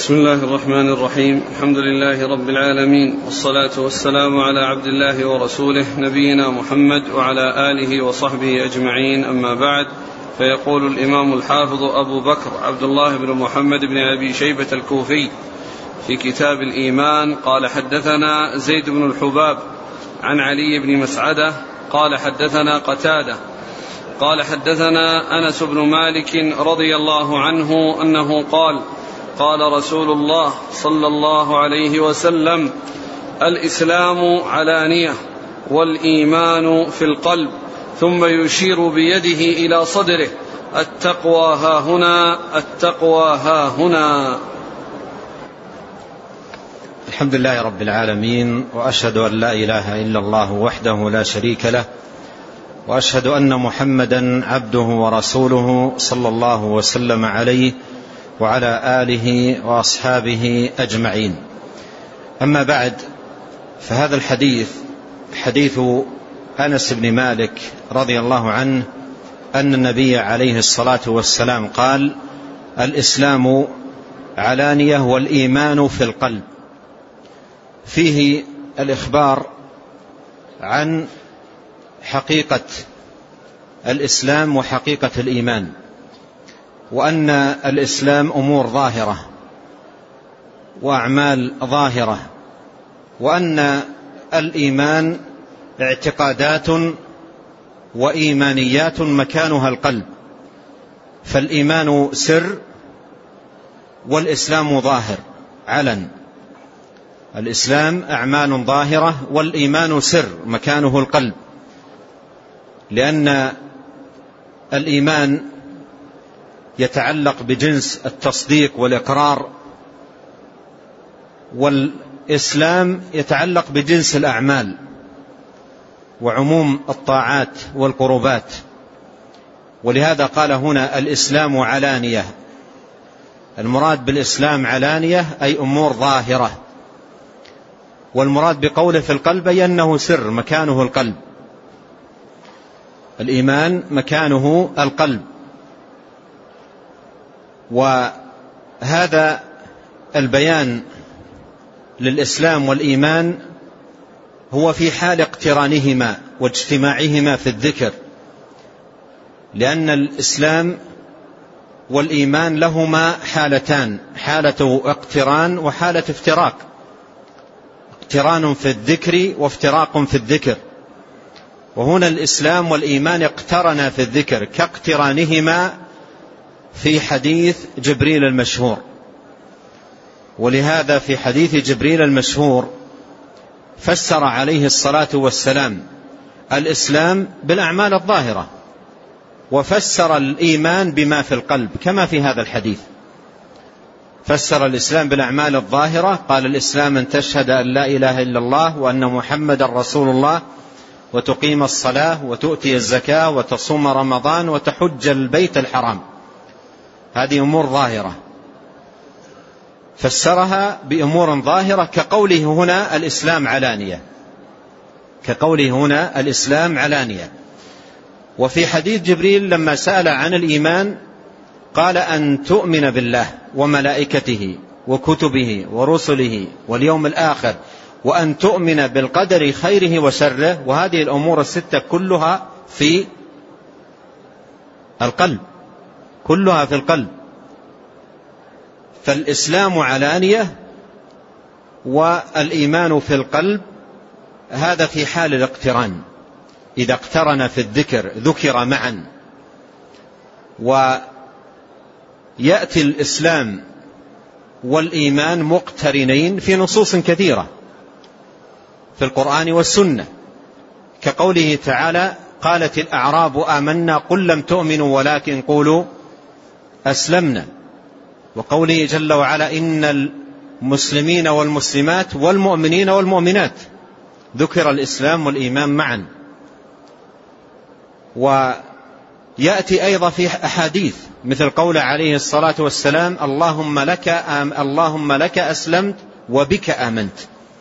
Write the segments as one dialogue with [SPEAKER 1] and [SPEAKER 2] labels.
[SPEAKER 1] بسم الله الرحمن الرحيم. الحمد لله رب العالمين، والصلاة والسلام على عبد الله ورسوله نبينا محمد وعلى آله وصحبه أجمعين، أما بعد. فيقول الإمام الحافظ أبو بكر عبد الله بن محمد بن أبي شيبة الكوفي في كتاب الإيمان قال: حدثنا زيد بن الحباب عن علي بن مسعدة قال: حدثنا قتادة قال: حدثنا أنس بن مالك رضي الله عنه أنه قال: قال رسول الله صلى الله عليه وسلم: الإسلام علانية والإيمان في القلب، ثم يشير بيده إلى صدره: التقوى ها هنا، التقوى ها هنا.
[SPEAKER 2] الحمد لله رب العالمين، وأشهد أن لا إله إلا الله وحده لا شريك له، وأشهد أن محمدا عبده ورسوله صلى الله وسلم عليه وعلى آله وأصحابه أجمعين. أما بعد، فهذا الحديث حديث أنس بن مالك رضي الله عنه أن النبي عليه الصلاة والسلام قال: الإسلام علانية والإيمان في القلب. فيه الإخبار عن حقيقة الإسلام وحقيقة الإيمان، وأن الإسلام أمور ظاهرة وأعمال ظاهرة، وأن الإيمان اعتقادات وإيمانيات مكانها القلب. فالإيمان سر والإسلام ظاهر علن. الإسلام أعمال ظاهرة والإيمان سر مكانه القلب، لأن الإيمان يتعلق بجنس التصديق والإقرار، والإسلام يتعلق بجنس الأعمال وعموم الطاعات والقربات. ولهذا قال هنا: الإسلام علانية. المراد بالإسلام علانية أي أمور ظاهرة، والمراد بقوله في القلب أي أنه سر مكانه القلب. الإيمان مكانه القلب. وهذا البيان للإسلام والإيمان هو في حال اقترانهما واجتماعهما في الذكر، لأن الإسلام والإيمان لهما حالتان: حالة اقتران وحالة افتراق. اقتران في الذكر وافتراق في الذكر. وهنا الإسلام والإيمان اقترنا في الذكر كاقترانهما في حديث جبريل المشهور. ولهذا في حديث جبريل المشهور فسر عليه الصلاة والسلام الإسلام بالأعمال الظاهرة، وفسر الإيمان بما في القلب كما في هذا الحديث. فسر الإسلام بالأعمال الظاهرة، قال: الإسلام أن تشهد أن لا إله إلا الله وأن محمد رسول الله، وتقيم الصلاة، وتؤتي الزكاة، وتصوم رمضان، وتحج البيت الحرام. هذه أمور ظاهرة، فسرها بأمور ظاهرة كقوله هنا: الإسلام علانية، كقوله هنا: الإسلام علانية. وفي حديث جبريل لما سأل عن الإيمان قال: أن تؤمن بالله وملائكته وكتبه ورسله واليوم الآخر، وأن تؤمن بالقدر خيره وشره. وهذه الأمور الستة كلها في القلب، كلها في القلب. فالإسلام علانية والإيمان في القلب، هذا في حال الاقتران. إذا اقترن في الذكر ذكر معا. ويأتي الإسلام والإيمان مقترنين في نصوص كثيرة في القرآن والسنة، كقوله تعالى: قالت الأعراب آمنا قل لم تؤمنوا ولكن قولوا أسلمنا. وقوله جل وعلا: إن المسلمين والمسلمات والمؤمنين والمؤمنات. ذكر الإسلام والإيمان معا. ويأتي أيضا في أحاديث مثل قول عليه الصلاة والسلام: اللهم لك أسلمت وبك آمنت.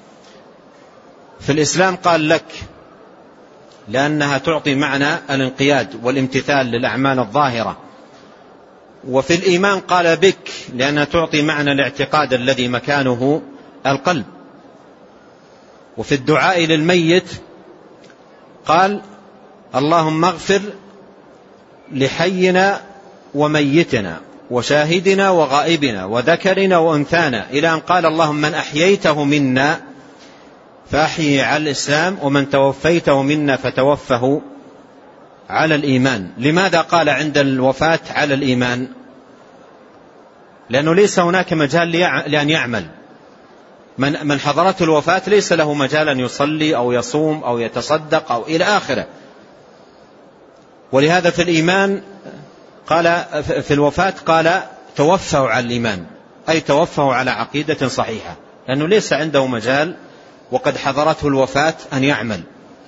[SPEAKER 2] في الإسلام قال لك، لأنها تعطي معنى الانقياد والامتثال للأعمال الظاهرة. وفي الإيمان قال بك لأنها تعطي معنى الاعتقاد الذي مكانه القلب. وفي الدعاء للميت قال اللهم اغفر لحينا وميتنا وشاهدنا وغائبنا وذكرنا وأنثانا، إلى أن قال اللهم من أحييته منا فأحيي على الإسلام ومن توفيته منا فتوفه على الإيمان. لماذا قال عند الوفاة على الإيمان؟ لأنه ليس هناك مجال لأن يعمل. من حضرته الوفاة ليس له مجال أن يصلي أو يصوم أو يتصدق أو إلى آخره. ولهذا في الإيمان قال في الوفاة قال توفوا على الإيمان، أي توفوا على عقيدة صحيحة، لأنه ليس عنده مجال وقد حضرته الوفاة أن يعمل.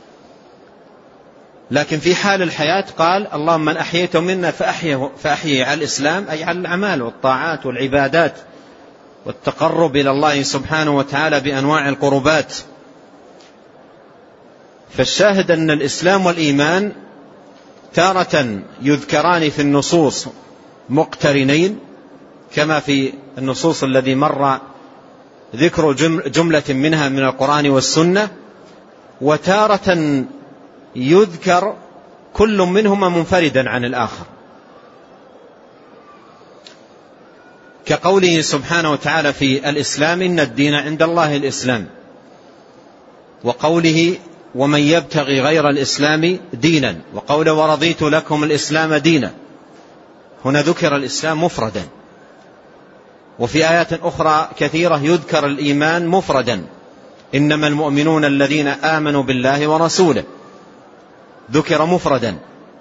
[SPEAKER 2] لكن في حال الحياة قال اللهم من أحييته منا فأحيي على الإسلام، أي على الأعمال والطاعات والعبادات والتقرب إلى الله سبحانه وتعالى بأنواع القربات. فالشاهد أن الإسلام والإيمان تارة يذكران في النصوص مقترنين كما في النصوص الذي مر ذكر جملة منها من القرآن والسنة، وتارة يذكر كل منهما منفردا عن الآخر، كقوله سبحانه وتعالى في الإسلام إن الدين عند الله الإسلام، وقوله ومن يبتغي غير الإسلام دينا، وقوله ورضيت لكم الإسلام دينا. هنا ذكر الإسلام مفردا، وفي آيات أخرى كثيرة يذكر الإيمان مفردا، إنما المؤمنون الذين آمنوا بالله ورسوله، ذكر مفردا.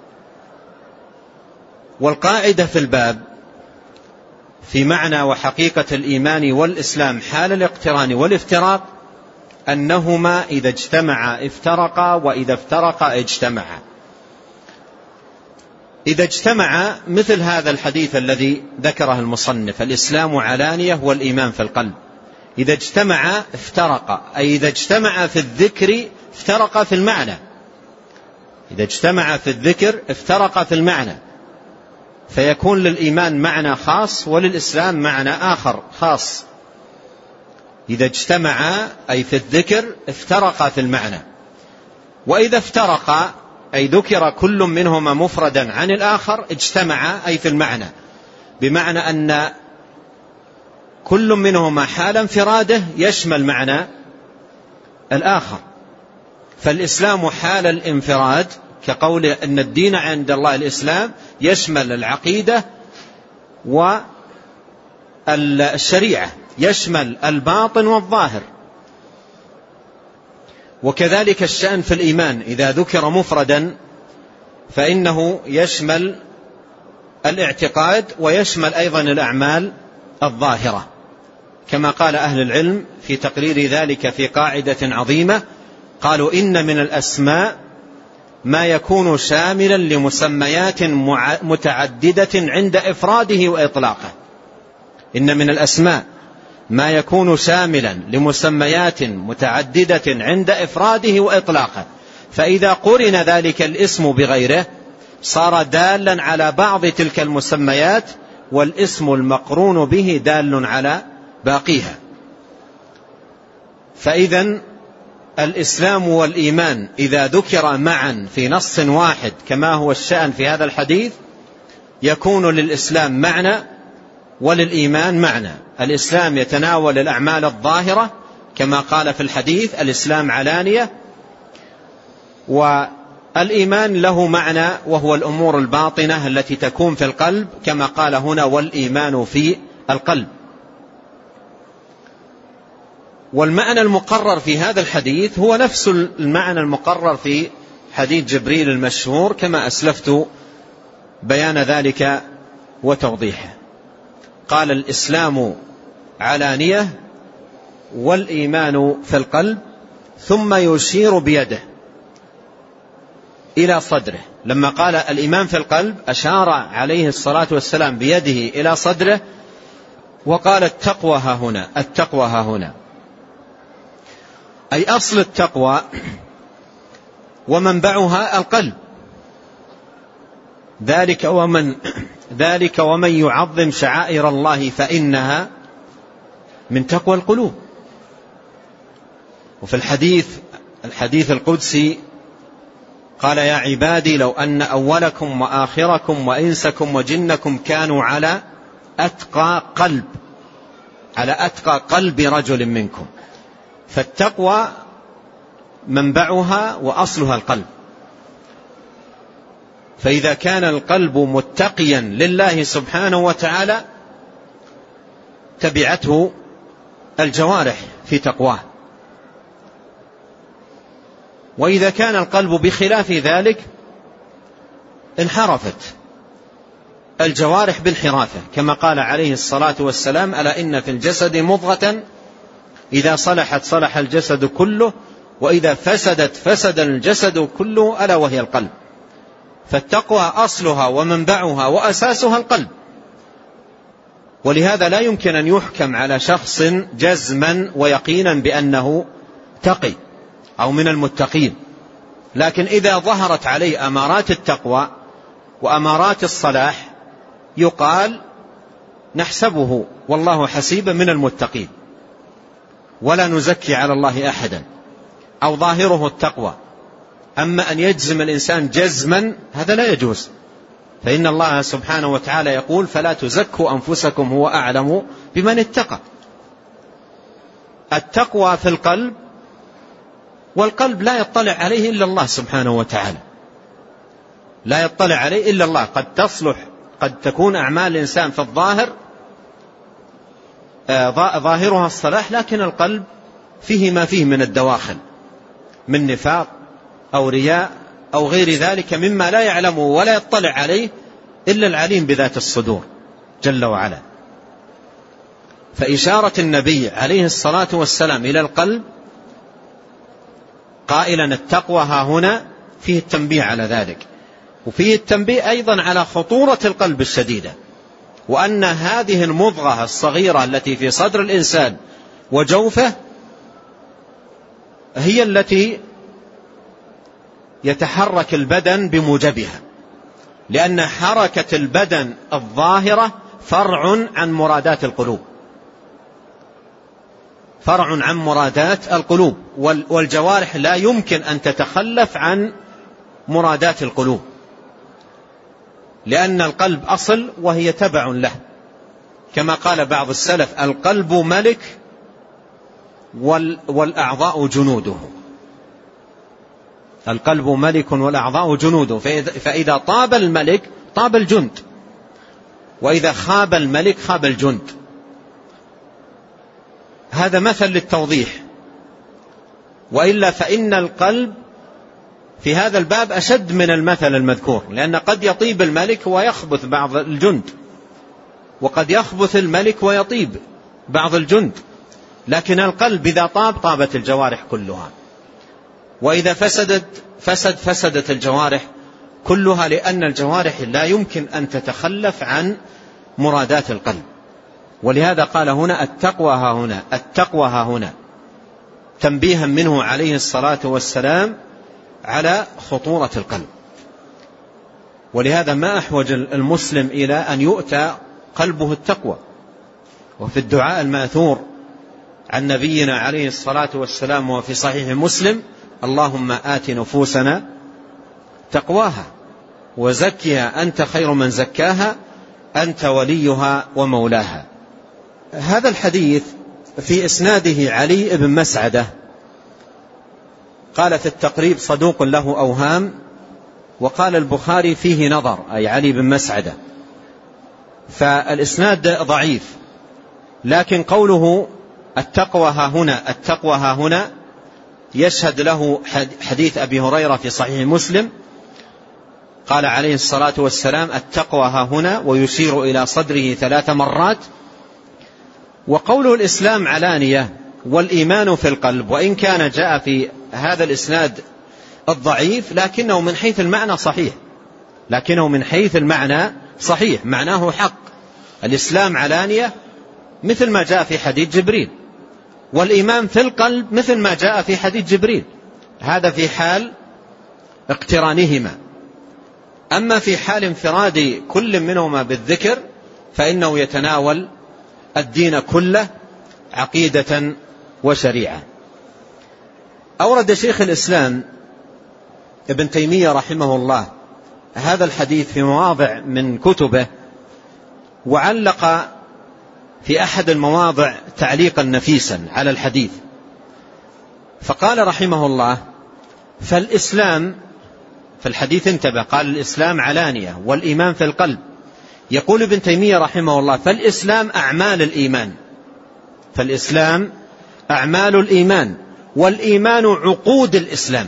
[SPEAKER 2] والقاعدة في الباب في معنى وحقيقة الإيمان والإسلام حال الاقتران والافتراق أنهما إذا اجتمعا افترقا وإذا افترقا اجتمعا. إذا اجتمعا مثل هذا الحديث الذي ذكره المصنف الإسلام علانية والإيمان في القلب، إذا اجتمعا افترقا، أي إذا اجتمعا في الذكر افترقا في المعنى، إذا اجتمعا في الذكر افترقا في المعنى، فيكون للإيمان معنى خاص وللإسلام معنى آخر خاص. إذا اجتمعا أي في الذكر افترقا في المعنى، وإذا افترقا أي ذكر كل منهما مفردا عن الآخر اجتمعا أي في المعنى، بمعنى أن كل منهما حال انفراده يشمل معنى الآخر. فالإسلام حال الانفراد كقول أن الدين عند الله الإسلام يشمل العقيدة والشريعة، يشمل الباطن والظاهر. وكذلك الشأن في الإيمان إذا ذكر مفردا فإنه يشمل الاعتقاد ويشمل أيضا الأعمال الظاهرة، كما قال أهل العلم في تقرير ذلك في قاعدة عظيمة، قالوا إن من الأسماء ما يكون شاملا لمسميات متعددة عند إفراده وإطلاقه. إن من الأسماء ما يكون شاملا لمسميات متعددة عند إفراده وإطلاقه، فإذا قرن ذلك الاسم بغيره صار دالا على بعض تلك المسميات، والاسم المقرون به دال على باقيها. فإذن الإسلام والإيمان إذا ذكر معا في نص واحد كما هو الشأن في هذا الحديث يكون للإسلام معنى وللإيمان معنى. الإسلام يتناول الأعمال الظاهرة كما قال في الحديث الإسلام علانية، والإيمان له معنى وهو الأمور الباطنة التي تكون في القلب كما قال هنا والإيمان في القلب. والمعنى المقرر في هذا الحديث هو نفس المعنى المقرر في حديث جبريل المشهور كما أسلفت بيان ذلك وتوضيحه. قال الإسلام علانية والإيمان في القلب، ثم يشير بيده إلى صدره. لما قال الإيمان في القلب أشار عليه الصلاة والسلام بيده إلى صدره وقال التقوى ها هنا، التقوى ها هنا، أي أصل التقوى ومنبعها القلب. ذلك ومن ذلك ومن يعظم شعائر الله فإنها من تقوى القلوب. وفي الحديث القدسي قال يا عبادي لو أن أولكم وآخركم وإنسكم وجنكم كانوا على أتقى قلب رجل منكم. فالتقوى منبعها وأصلها القلب، فإذا كان القلب متقيا لله سبحانه وتعالى تبعته الجوارح في تقواه، وإذا كان القلب بخلاف ذلك انحرفت الجوارح بانحرافه، كما قال عليه الصلاة والسلام ألا إن في الجسد مضغة إذا صلحت صلح الجسد كله وإذا فسدت فسد الجسد كله ألا وهي القلب. فالتقوى أصلها ومنبعها وأساسها القلب، ولهذا لا يمكن أن يحكم على شخص جزما ويقينا بأنه تقي أو من المتقين، لكن إذا ظهرت عليه أمارات التقوى وأمارات الصلاح يقال نحسبه والله حسيب من المتقين، ولا نزكي على الله أحدا، أو ظاهره التقوى. أما أن يجزم الإنسان جزما هذا لا يجوز، فإن الله سبحانه وتعالى يقول فلا تزكوا أنفسكم هو أعلم بمن اتقى. التقوى في القلب، والقلب لا يطلع عليه إلا الله سبحانه وتعالى، لا يطلع عليه إلا الله. قد تكون أعمال الإنسان في الظاهر ظاهرها الصلاح، لكن القلب فيه ما فيه من الدواخل من نفاق أو رياء أو غير ذلك مما لا يعلمه ولا يطلع عليه إلا العليم بذات الصدور جل وعلا. فإشارة النبي عليه الصلاة والسلام إلى القلب قائلا التقوى ها هنا فيه التنبيه على ذلك، وفيه التنبيه أيضا على خطورة القلب الشديدة، وأن هذه المضغة الصغيرة التي في صدر الإنسان وجوفه هي التي يتحرك البدن بموجبها، لأن حركة البدن الظاهرة فرع عن مرادات القلوب، فرع عن مرادات القلوب، والجوارح لا يمكن أن تتخلف عن مرادات القلوب، لأن القلب أصل وهي تبع له، كما قال بعض السلف القلب ملك والأعضاء جنوده. القلب ملك والأعضاء جنوده، فإذا طاب الملك طاب الجند، وإذا خاب الملك خاب الجند. هذا مثل للتوضيح، وإلا فإن القلب في هذا الباب أشد من المثل المذكور، لأن قد يطيب الملك ويخبث بعض الجند، وقد يخبث الملك ويطيب بعض الجند، لكن القلب إذا طاب طابت الجوارح كلها، وإذا فسدت الجوارح كلها، لأن الجوارح لا يمكن أن تتخلف عن مرادات القلب. ولهذا قال هنا التقوى ها هنا تنبيها منه عليه الصلاة والسلام على خطورة القلب. ولهذا ما أحوج المسلم إلى أن يؤتى قلبه التقوى. وفي الدعاء المأثور عن نبينا عليه الصلاة والسلام وفي صحيح مسلم اللهم آت نفوسنا تقواها وزكها أنت خير من زكاها أنت وليها ومولاها. هذا الحديث في إسناده علي بن مسعدة، قال في التقريب صدوق له أوهام، وقال البخاري فيه نظر، أي علي بن مسعدة، فالإسناد ضعيف. لكن قوله التقوى ها هنا يشهد له حديث أبي هريرة في صحيح مسلم، قال عليه الصلاة والسلام التقوى ها هنا، ويشير إلى صدره 3 مرات. وقوله الإسلام علانية والإيمان في القلب، وإن كان جاء في هذا الإسناد الضعيف لكنه من حيث المعنى صحيح، معناه حق. الإسلام علانية مثل ما جاء في حديث جبريل، والإيمان في القلب مثل ما جاء في حديث جبريل، هذا في حال اقترانهما. أما في حال انفراد كل منهما بالذكر فإنه يتناول الدين كله عقيدة وشريعة. أورد شيخ الإسلام ابن تيمية رحمه الله هذا الحديث في مواضع من كتبه، وعلق في أحد المواضع تعليقا نفيسا على الحديث، فقال رحمه الله: فالإسلام في الحديث انتبه، قال الإسلام علانية والإيمان في القلب. يقول ابن تيمية رحمه الله: فالإسلام أعمال الإيمان، فالإسلام أعمال الإيمان، والإيمان عقود الإسلام.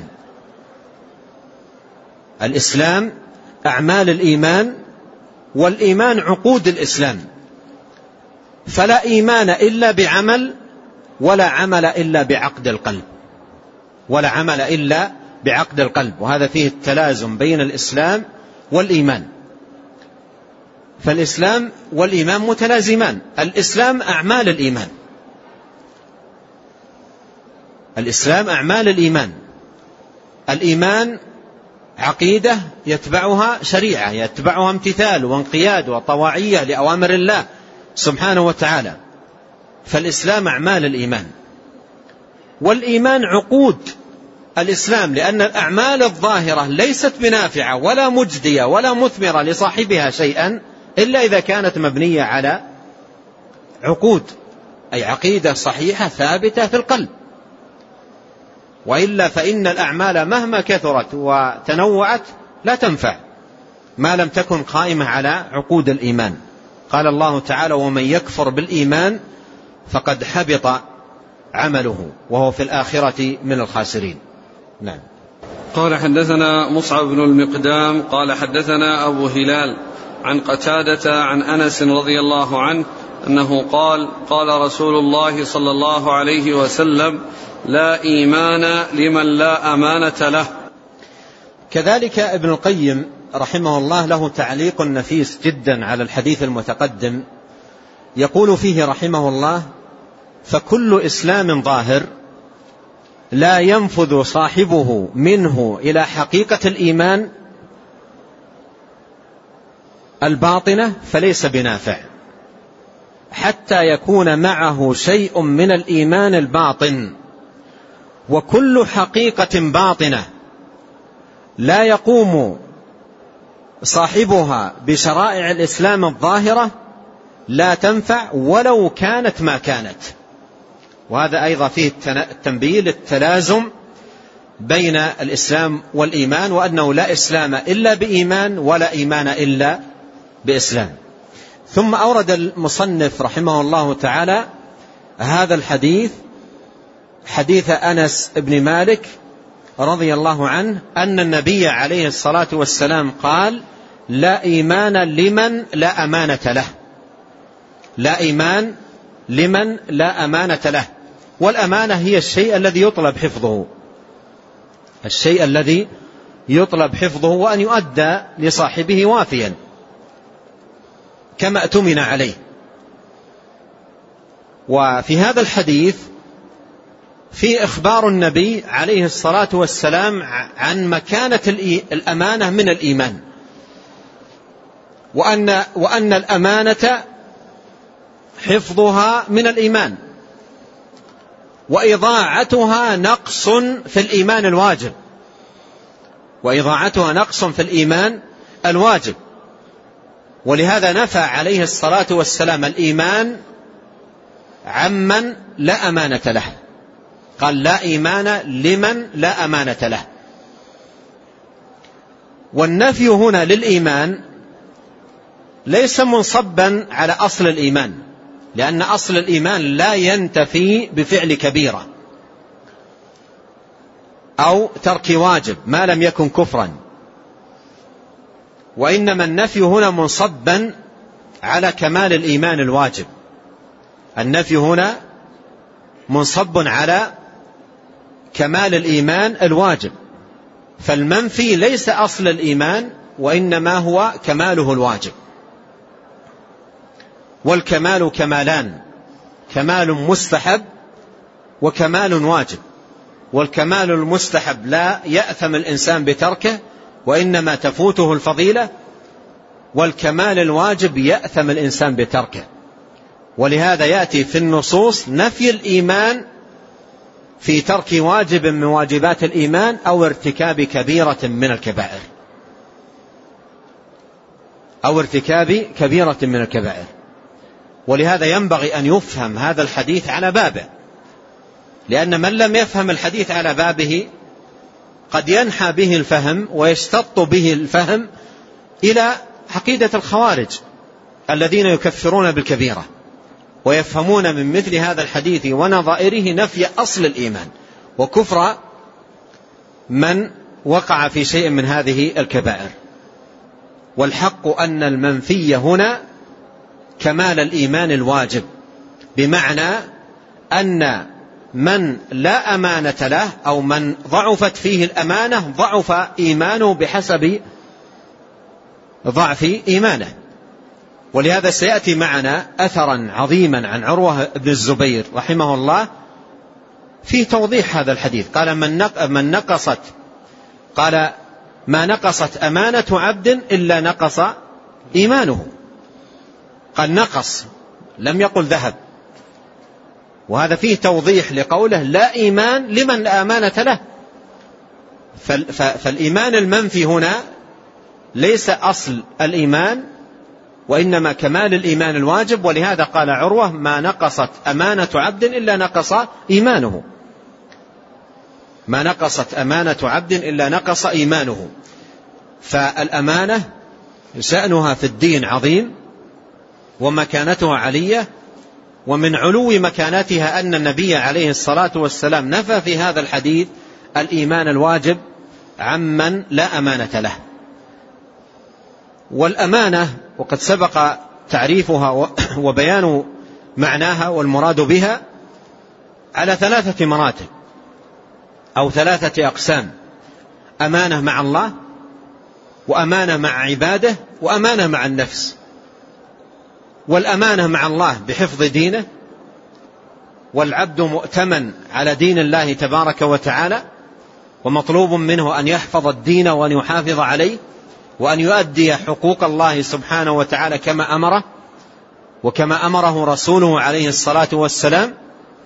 [SPEAKER 2] الإسلام أعمال الإيمان، والإيمان عقود الإسلام. فلا إيمان إلا بعمل، ولا عمل إلا بعقد القلب، ولا عمل إلا بعقد القلب. وهذا فيه التلازم بين الإسلام والإيمان، فالإسلام والإيمان متلازمان. الإسلام أعمال الإيمان، الإسلام أعمال الإيمان. الإيمان عقيدة يتبعها شريعة، يتبعها امتثال وانقياد وطواعية لأوامر الله سبحانه وتعالى. فالإسلام أعمال الإيمان، والإيمان عقود الإسلام، لأن الأعمال الظاهرة ليست بنافعة ولا مجدية ولا مثمرة لصاحبها شيئا إلا إذا كانت مبنية على عقود، أي عقيدة صحيحة ثابتة في القلب. وإلا فإن الأعمال مهما كثرت وتنوعت لا تنفع ما لم تكن قائمة على عقود الإيمان. قال الله تعالى: ومن يكفر بالإيمان فقد حبط عمله وهو في الآخرة من الخاسرين. نعم.
[SPEAKER 1] قال: حدثنا مصعب بن المقدام قال حدثنا أبو هلال عن قتادة عن أنس رضي الله عنه أنه قال: قال رسول الله صلى الله عليه وسلم: لا إيمان لمن لا أمانة له.
[SPEAKER 2] كذلك ابن القيم رحمه الله له تعليق نفيس جدا على الحديث المتقدم، يقول فيه رحمه الله: فكل إسلام ظاهر لا ينفذ صاحبه منه إلى حقيقة الإيمان الباطنة فليس بنافع، حتى يكون معه شيء من الإيمان الباطن. وكل حقيقة باطنة لا يقوم صاحبها بشرائع الإسلام الظاهرة لا تنفع ولو كانت ما كانت. وهذا أيضا فيه التنبيه للتلازم بين الإسلام والإيمان، وأنه لا إسلام إلا بإيمان ولا إيمان إلا بإسلام. ثم أورد المصنف رحمه الله تعالى هذا الحديث، حديث أنس بن مالك رضي الله عنه أن النبي عليه الصلاة والسلام قال: لا إيمان لمن لا أمانة له، لا إيمان لمن لا أمانة له. والأمانة هي الشيء الذي يطلب حفظه، الشيء الذي يطلب حفظه وأن يؤدى لصاحبه وافيا كما اؤتمن عليه. وفي هذا الحديث في إخبار النبي عليه الصلاة والسلام عن مكانة الأمانة من الإيمان، وأن الأمانة حفظها من الإيمان، وإضاعتها نقص في الإيمان الواجب، وإضاعتها نقص في الإيمان الواجب. ولهذا نفى عليه الصلاة والسلام الإيمان عمن لا أمانة له، قال: لا إيمان لمن لا أمانة له. والنفي هنا للإيمان ليس منصبا على أصل الإيمان، لأن أصل الإيمان لا ينتفي بفعل كبيرة أو ترك واجب ما لم يكن كفرا، وإنما النفي هنا منصبا على كمال الإيمان الواجب. النفي هنا منصب على كمال الإيمان الواجب، فالمنفي ليس أصل الإيمان وإنما هو كماله الواجب. والكمال كمالان: كمال مستحب وكمال واجب. والكمال المستحب لا يأثم الإنسان بتركه، وإنما تفوته الفضيلة، والكمال الواجب يأثم الإنسان بتركه. ولهذا يأتي في النصوص نفي الإيمان في ترك واجب من واجبات الإيمان أو ارتكاب كبيرة من الكبائر، أو ارتكاب كبيرة من الكبائر. ولهذا ينبغي أن يفهم هذا الحديث على بابه، لأن من لم يفهم الحديث على بابه قد ينحى به الفهم ويشتط به الفهم إلى عقيدة الخوارج الذين يكفرون بالكبيرة، ويفهمون من مثل هذا الحديث ونظائره نفي أصل الإيمان وكفر من وقع في شيء من هذه الكبائر. والحق أن المنفي هنا كمال الإيمان الواجب، بمعنى أن من لا أمانة له أو من ضعفت فيه الأمانة ضعف إيمانه بحسب ضعف إيمانه. ولهذا سيأتي معنا أثرا عظيما عن عروة بن الزبير رحمه الله في توضيح هذا الحديث. قال قال ما نقصت أمانة عبد إلا نقص إيمانه. قال نقص، لم يقل ذهب، وهذا فيه توضيح لقوله لا إيمان لمن لا أمانة له. فالإيمان المنفي هنا ليس أصل الإيمان، وإنما كمال الإيمان الواجب. ولهذا قال عروة ما نقصت أمانة عبد إلا نقص إيمانه، ما نقصت أمانة عبد إلا نقص إيمانه. فالأمانة شأنها في الدين عظيم ومكانتها علية، ومن علو مكانتها أن النبي عليه الصلاة والسلام نفى في هذا الحديث الإيمان الواجب عمن لا أمانة له. والأمانة وقد سبق تعريفها وبيان معناها والمراد بها على 3 مراتب أو 3 أقسام: أمانة مع الله، وأمانة مع عباده، وأمانة مع النفس. والأمانة مع الله بحفظ دينه، والعبد مؤتمن على دين الله تبارك وتعالى، ومطلوب منه أن يحفظ الدين وأن يحافظ عليه وأن يؤدي حقوق الله سبحانه وتعالى كما أمره وكما أمره رسوله عليه الصلاة والسلام.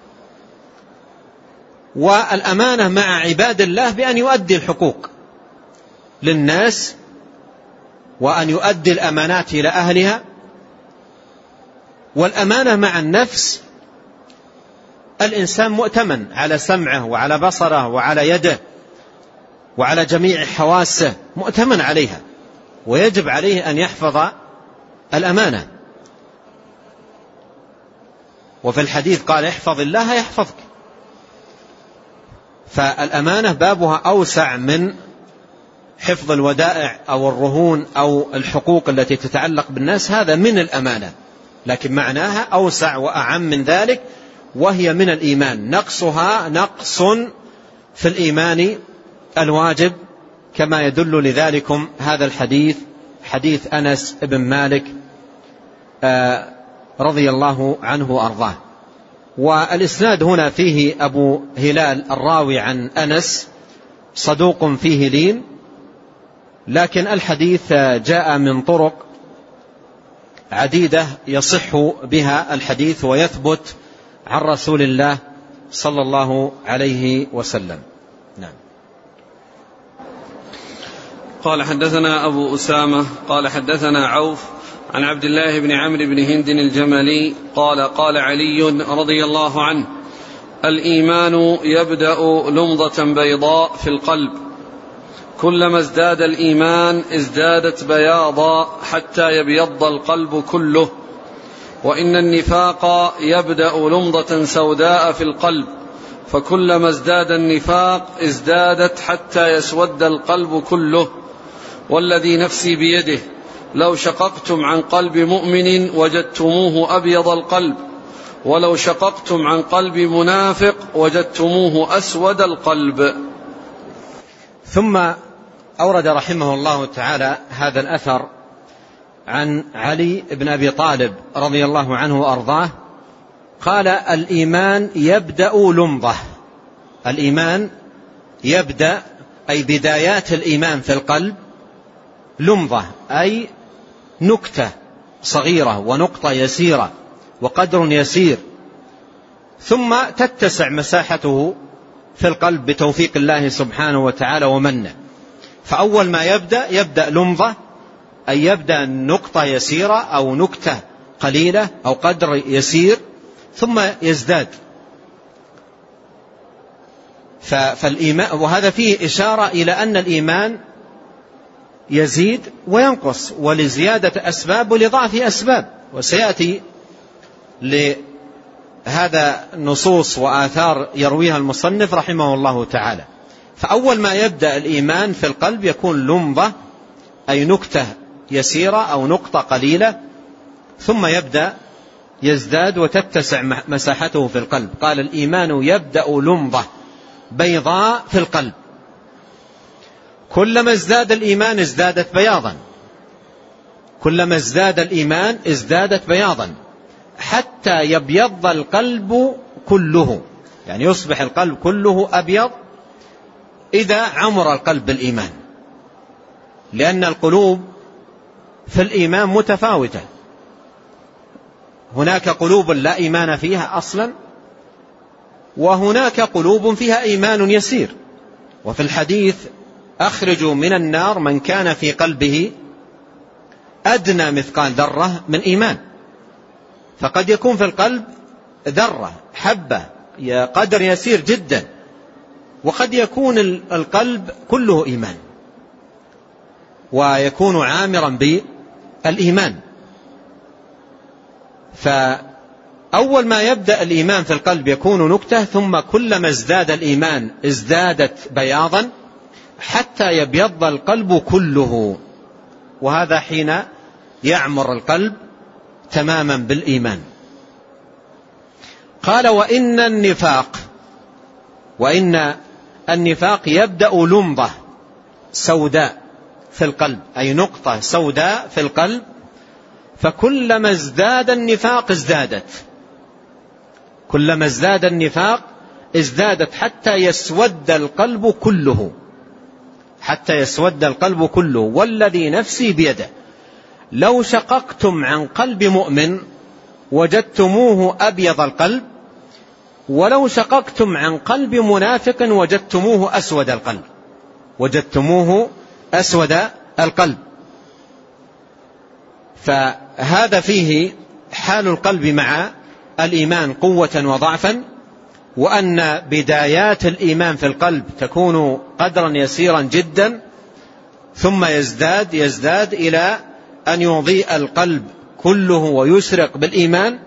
[SPEAKER 2] والأمانة مع عباد الله بأن يؤدي الحقوق للناس وأن يؤدي الأمانات إلى أهلها. والأمانة مع النفس، الإنسان مؤتمن على سمعه وعلى بصره وعلى يده وعلى جميع حواسه، مؤتمن عليها، ويجب عليه أن يحفظ الأمانة. وفي الحديث قال احفظ الله يحفظك. فالأمانة بابها أوسع من حفظ الودائع أو الرهون أو الحقوق التي تتعلق بالناس، هذا من الأمانة، لكن معناها أوسع وأعم من ذلك، وهي من الإيمان. نقصها نقص في الإيمان الواجب، كما يدل لذلكم هذا الحديث، حديث أنس بن مالك رضي الله عنه وأرضاه. والإسناد هنا فيه أبو هلال الراوي عن أنس صدوق فيه لين، لكن الحديث جاء من طرق عديدة يصح بها الحديث ويثبت عن رسول الله صلى الله عليه وسلم. نعم.
[SPEAKER 1] قال حدثنا أبو أسامة قال حدثنا عوف عن عبد الله بن عمرو بن هند الجملي قال قال علي رضي الله عنه: الإيمان يبدأ لمضة بيضاء في القلب، كلما ازداد الإيمان ازدادت بياضا حتى يبيض القلب كله، وإن النفاق يبدأ لمضة سوداء في القلب، فكلما ازداد النفاق ازدادت حتى يسود القلب كله، والذي نفسي بيده لو شققتم عن قلب مؤمن وجدتموه أبيض القلب، ولو شققتم عن قلب منافق وجدتموه أسود القلب.
[SPEAKER 2] ثم أورد رحمه الله تعالى هذا الأثر عن علي بن أبي طالب رضي الله عنه وأرضاه قال: الإيمان يبدأ لمضة. الإيمان يبدأ أي بدايات الإيمان في القلب لمضة أي نكتة صغيرة ونقطة يسيرة وقدر يسير، ثم تتسع مساحته في القلب بتوفيق الله سبحانه وتعالى ومنه. فأول ما يبدأ لمضة أي يبدأ نقطة يسيرة أو نكتة قليلة أو قدر يسير، ثم يزداد. فالإيمان، وهذا فيه إشارة إلى أن الإيمان يزيد وينقص، ولزيادة أسباب ولضعف أسباب، وسيأتي لهذا نصوص وآثار يرويها المصنف رحمه الله تعالى. فأول ما يبدأ الإيمان في القلب يكون لمضة أي نكتة يسيرة أو نقطة قليلة، ثم يبدأ يزداد وتتسع مساحته في القلب. قال الإيمان يبدأ لمضة بيضاء في القلب، كلما ازداد الإيمان ازدادت بياضا، كلما ازداد الإيمان ازدادت بياضا حتى يبيض القلب كله، يعني يصبح القلب كله أبيض إذا عمر القلب بالإيمان، لأن القلوب في الإيمان متفاوتة. هناك قلوب لا إيمان فيها أصلا، وهناك قلوب فيها إيمان يسير. وفي الحديث أخرجوا من النار من كان في قلبه أدنى مثقال ذرة من إيمان. فقد يكون في القلب ذرة حبة قدر يسير جدا، وقد يكون القلب كله إيمان ويكون عامرا بالإيمان. فأول ما يبدأ الإيمان في القلب يكون نكتة، ثم كلما ازداد الإيمان ازدادت بياضا حتى يبيض القلب كله، وهذا حين يعمر القلب تماما بالإيمان. قال وإن النفاق يبدأ لمضة سوداء في القلب أي نقطة سوداء في القلب، فكلما ازداد النفاق كلما ازداد النفاق ازدادت حتى يسود القلب كله، والذي نفسي بيده لو شققتم عن قلب مؤمن وجدتموه أبيض القلب، ولو شققتم عن قلب منافق وجدتموه أسود القلب. فهذا فيه حال القلب مع الإيمان قوة وضعفا، وأن بدايات الإيمان في القلب تكون قدرا يسيرا جدا، ثم يزداد إلى أن يضيء القلب كله ويشرق بالإيمان.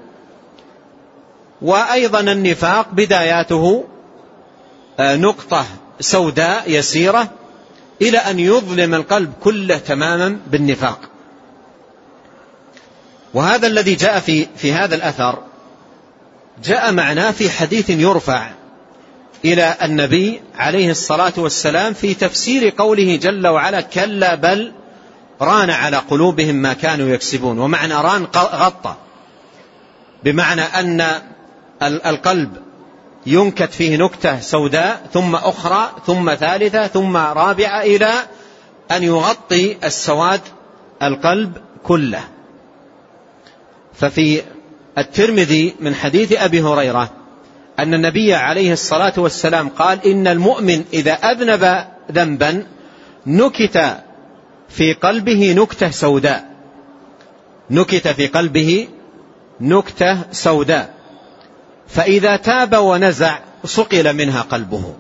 [SPEAKER 2] وأيضا النفاق بداياته نقطة سوداء يسيرة إلى أن يظلم القلب كله تماما بالنفاق. وهذا الذي جاء في هذا الأثر جاء معناه في حديث يرفع إلى النبي عليه الصلاة والسلام في تفسير قوله جل وعلا كلا بل ران على قلوبهم ما كانوا يكسبون. ومعنى ران غطى، بمعنى أن القلب ينكت فيه نكتة سوداء ثم أخرى ثم ثالثة ثم رابعة إلى أن يغطي السواد القلب كله. ففي الترمذي من حديث أبي هريرة أن النبي عليه الصلاة والسلام قال إن المؤمن إذا أذنب ذنبا نكت في قلبه نكتة سوداء فإذا تاب ونزع صقل منها قلبه،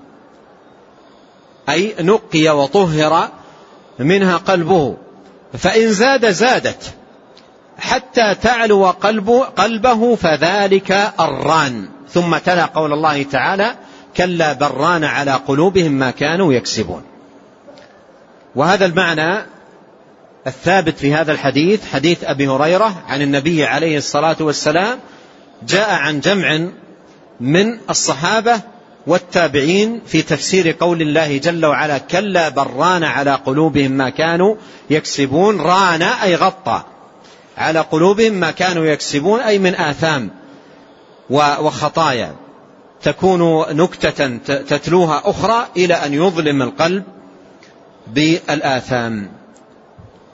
[SPEAKER 2] أي نقي وطهر منها قلبه، فإن زادت حتى تعلو قلبه فذلك الران. ثم تلا قول الله تعالى كلا بل ران على قلوبهم ما كانوا يكسبون. وهذا المعنى الثابت في هذا الحديث حديث أبي هريرة عن النبي عليه الصلاة والسلام جاء عن جمع من الصحابة والتابعين في تفسير قول الله جل وعلا كلا بل ران على قلوبهم ما كانوا يكسبون. ران أي غطى على قلوبهم ما كانوا يكسبون، أي من آثام وخطايا تكون نكتة تتلوها أخرى إلى أن يظلم القلب بالآثام.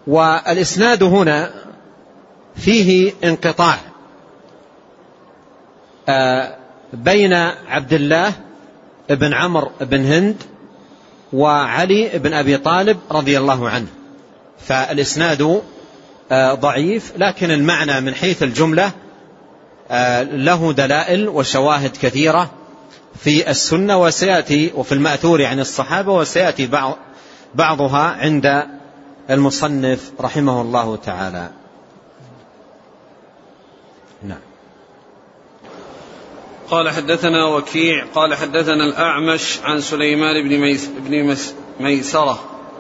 [SPEAKER 2] والإسناد هنا فيه انقطاع بين عبد الله بن عمرو بن هند وعلي بن أبي طالب رضي الله عنه، فالإسناد ضعيف، لكن المعنى من حيث الجملة له دلائل وشواهد كثيرة في السنة وسيأتي وفي المأثور عن الصحابة، وسيأتي بعضها عند المصنف رحمه الله تعالى. نعم.
[SPEAKER 1] قال حدثنا وكيع قال حدثنا الأعمش عن سليمان بن ميسرة.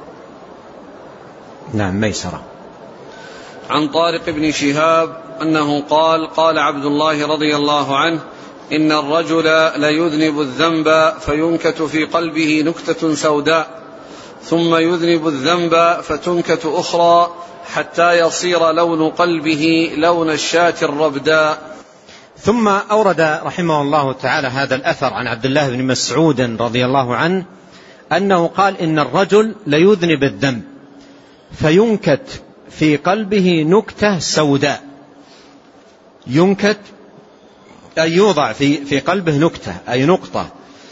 [SPEAKER 2] نعم ميسرة.
[SPEAKER 1] عن طارق بن شهاب أنه قال عبد الله رضي الله عنه: إن الرجل ليذنب الذنب فينكت في قلبه نكتة سوداء، ثم يذنب الذنب فتنكت أخرى، حتى يصير لون قلبه لون الشاة الربداء.
[SPEAKER 2] ثم أورد رحمه الله تعالى هذا الأثر عن عبد الله بن مسعود رضي الله عنه أنه قال: إن الرجل ليذنب الذنب فينكت في قلبه نكتة سوداء. ينكت أي يوضع في قلبه نكتة أي نقطة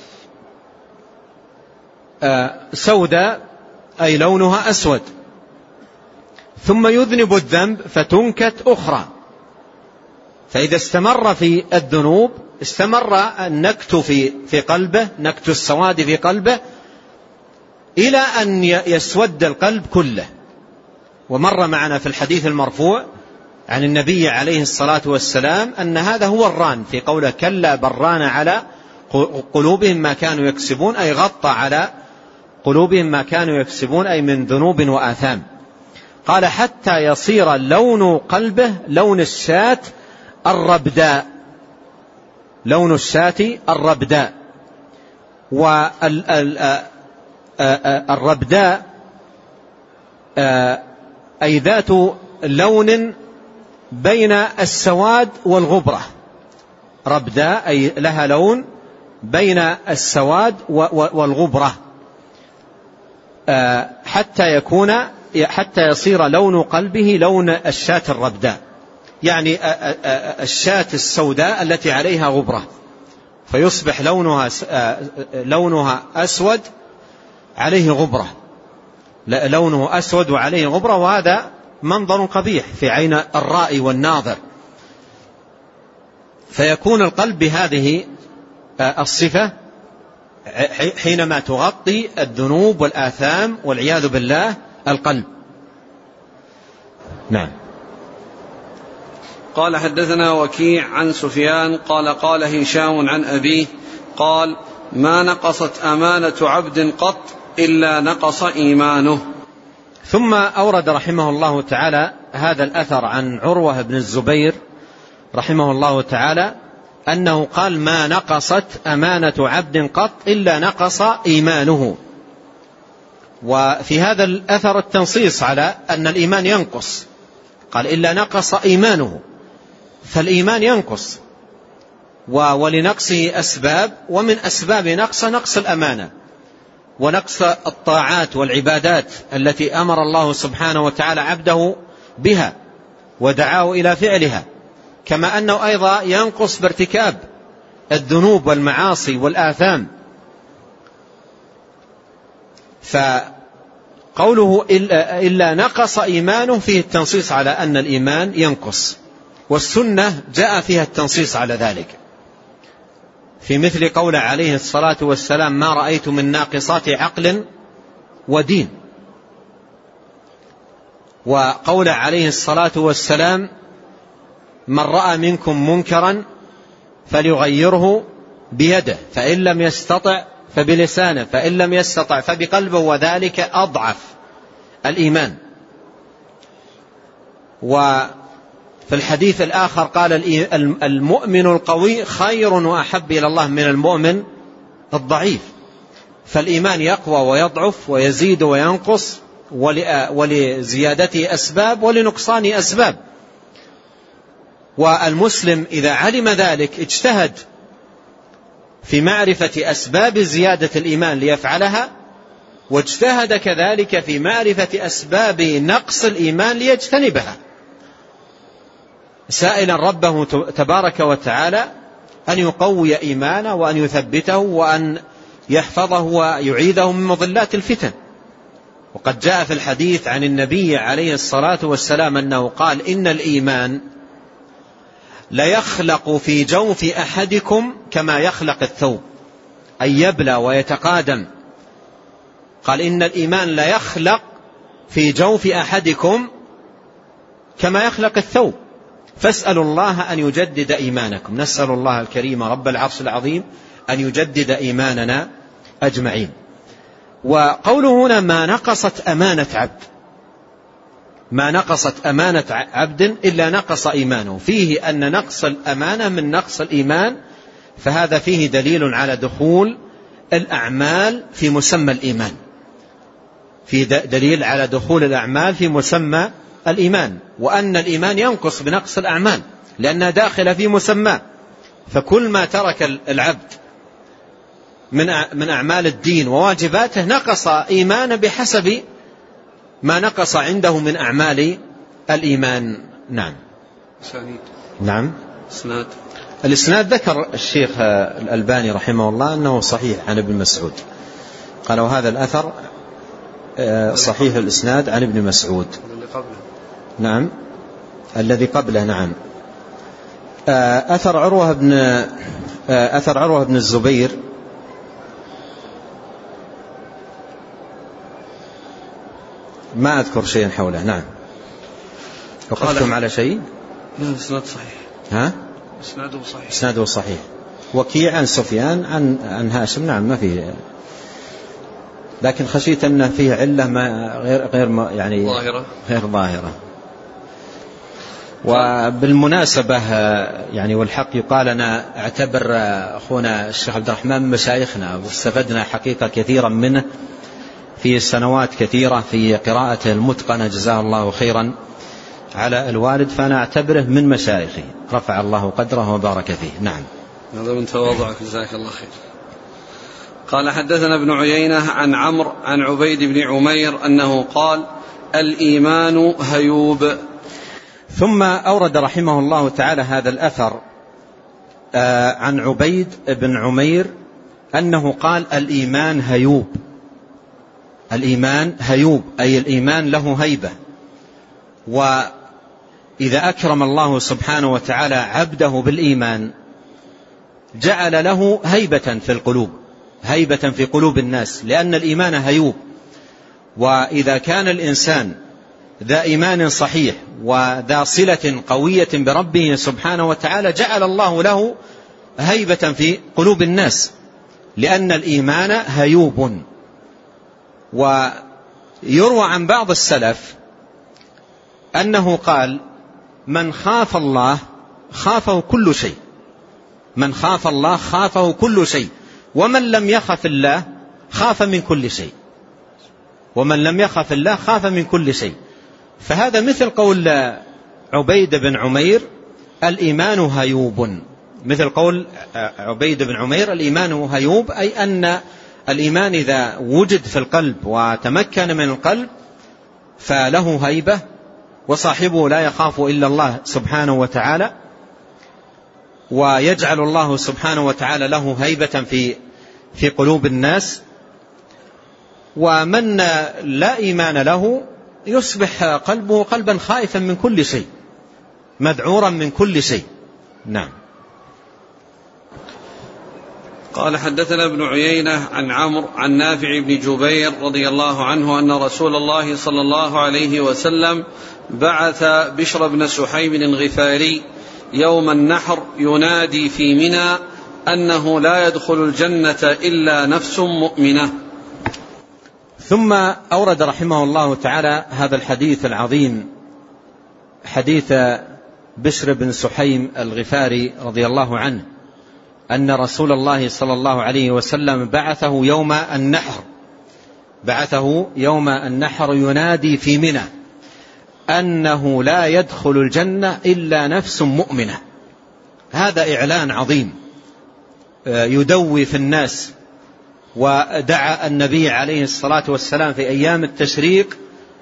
[SPEAKER 2] سوداء أي لونها أسود، ثم يذنب الذنب فتنكت أخرى. فإذا استمر في الذنوب استمر النكت في قلبه، نكت السواد في قلبه، إلى أن يسود القلب كله. ومر معنا في الحديث المرفوع عن النبي عليه الصلاة والسلام أن هذا هو الران، في قوله: كلا بران على قلوبهم ما كانوا يكسبون، أي غطى على قلوبهم ما كانوا يكسبون، أي من ذنوب وآثام. قال: حتى يصير لون قلبه لون الشاة الربداء، لون الشاة الربداء. والربداء أي ذات لون بين السواد والغبرة. ربداء أي لها لون بين السواد والغبرة، حتى يصير لون قلبه لون الشاة الربداء، يعني الشاة السوداء التي عليها غبرة، فيصبح لونها أسود عليه غبرة، لونه أسود وعليه غبرة، وهذا منظر قبيح في عين الرائي والناظر. فيكون القلب بهذه الصفة حينما تغطي الذنوب والآثام والعياذ بالله القلب. نعم.
[SPEAKER 1] قال حدثنا وكيع عن سفيان قال هشام عن أبيه قال: ما نقصت أمانة عبد قط إلا نقص إيمانه.
[SPEAKER 2] ثم أورد رحمه الله تعالى هذا الأثر عن عروة بن الزبير رحمه الله تعالى أنه قال: ما نقصت أمانة عبد قط إلا نقص إيمانه. وفي هذا الأثر التنصيص على أن الإيمان ينقص، قال: إلا نقص إيمانه، فالإيمان ينقص، ولنقصه أسباب، ومن أسباب نقص الأمانة ونقص الطاعات والعبادات التي أمر الله سبحانه وتعالى عبده بها ودعاه إلى فعلها، كما أنه أيضا ينقص بارتكاب الذنوب والمعاصي والآثام. فقوله إلا نقص إيمانه فيه التنصيص على أن الإيمان ينقص، والسنة جاء فيها التنصيص على ذلك، في مثل قول عليه الصلاة والسلام: ما رأيت من ناقصات عقل ودين. وقول عليه الصلاة والسلام: من رأى منكم منكرا فليغيره بيده، فإن لم يستطع فبلسانه، فإن لم يستطع فبقلبه، وذلك أضعف الإيمان. وفي الحديث الآخر قال: المؤمن القوي خير وأحب إلى الله من المؤمن الضعيف. فالإيمان يقوى ويضعف ويزيد وينقص، ولزيادته أسباب ولنقصانه أسباب. والمسلم إذا علم ذلك اجتهد في معرفة أسباب زيادة الإيمان ليفعلها، واجتهد كذلك في معرفة أسباب نقص الإيمان ليجتنبها، سائلا ربه تبارك وتعالى أن يقوي إيمانه وأن يثبته وأن يحفظه ويعيذه من مضلات الفتن. وقد جاء في الحديث عن النبي عليه الصلاة والسلام أنه قال: إن الإيمان ليخلق في جوف أحدكم كما يخلق الثوب، أي يبلى ويتقادم. قال: إن الإيمان ليخلق في جوف أحدكم كما يخلق الثوب، فاسألوا الله أن يجدد إيمانكم. نسأل الله الكريم رب العرش العظيم أن يجدد إيماننا أجمعين. وقوله هنا: ما نقصت أمانة عبد، ما نقصت أمانة عبد إلا نقص إيمانه، فيه أن نقص الأمانة من نقص الإيمان، فهذا فيه دليل على دخول الأعمال في مسمى الإيمان، في دليل على دخول الأعمال في مسمى الإيمان، وأن الإيمان ينقص بنقص الأعمال لأنها داخلة في مسمى. فكل ما ترك العبد من أعمال الدين وواجباته نقص إيمانه بحسب ما نقص عنده من أعمال الإيمان. نعم. نعم. الإسناد ذكر الشيخ الألباني رحمه الله أنه صحيح عن ابن مسعود، قال: وهذا الأثر صحيح الإسناد عن ابن مسعود. نعم، الذي قبله. نعم. أثر عروة بن الزبير ما أذكر شيئا حوله. نعم. وقفتم على شيء؟
[SPEAKER 1] لا، إسناد صحيح.
[SPEAKER 2] ها؟ إسناده صحيح. وكيع عن سفيان عن هاشم. نعم، ما فيه، لكن خشيت أن فيه علة ما غير يعني غير ظاهرة. وبالمناسبة يعني والحق يقال، أنا أعتبر أخونا الشيخ عبد الرحمن مشايخنا، واستفدنا حقيقة كثيرا منه في سنوات كثيرة في قراءته المتقنة، جزاه الله خيرا على الوالد، فأنا أعتبره من مشايخي، رفع الله قدره وبارك فيه. نعم.
[SPEAKER 1] هذا من تواضعك، جزاك الله خير. قال: حدثنا ابن عيينة عن عمرو عن عبيد بن عمير أنه قال: الإيمان هيوب.
[SPEAKER 2] ثم أورد رحمه الله تعالى هذا الأثر عن عبيد بن عمير أنه قال: الإيمان هيوب. الإيمان هيوب أي الإيمان له هيبة، وإذا أكرم الله سبحانه وتعالى عبده بالإيمان جعل له هيبة في القلوب، هيبة في قلوب الناس، لأن الإيمان هيوب. وإذا كان الإنسان ذا إيمان صحيح وذا صلة قوية بربه سبحانه وتعالى جعل الله له هيبة في قلوب الناس، لأن الإيمان هيوب. ويروى عن بعض السلف أنه قال: من خاف الله خافه كل شيء، من خاف الله خافه كل شيء، ومن لم يخف الله خاف من كل شيء، ومن لم يخف الله خاف من كل شيء. فهذا مثل قول عبيد بن عمير: الإيمان هيوب، مثل قول عبيد بن عمير: الإيمان هيوب، أي أن الإيمان إذا وجد في القلب وتمكن من القلب فله هيبة، وصاحبه لا يخاف إلا الله سبحانه وتعالى، ويجعل الله سبحانه وتعالى له هيبة في قلوب الناس. ومن لا إيمان له يصبح قلبه قلبا خائفا من كل شيء، مذعورا من كل شيء. نعم.
[SPEAKER 1] قال: حدثنا ابن عيينة عن عمرو عن نافع بن جبير رضي الله عنه أن رسول الله صلى الله عليه وسلم بعث بشر بن سحيم الغفاري يوم النحر ينادي في منى أنه لا يدخل الجنة إلا نفس مؤمنة.
[SPEAKER 2] ثم أورد رحمه الله تعالى هذا الحديث العظيم، حديث بشر بن سحيم الغفاري رضي الله عنه أن رسول الله صلى الله عليه وسلم بعثه يوم النحر ينادي في منى أنه لا يدخل الجنة إلا نفس مؤمنة. هذا إعلان عظيم يدوي في الناس ودعا النبي عليه الصلاة والسلام في أيام التشريق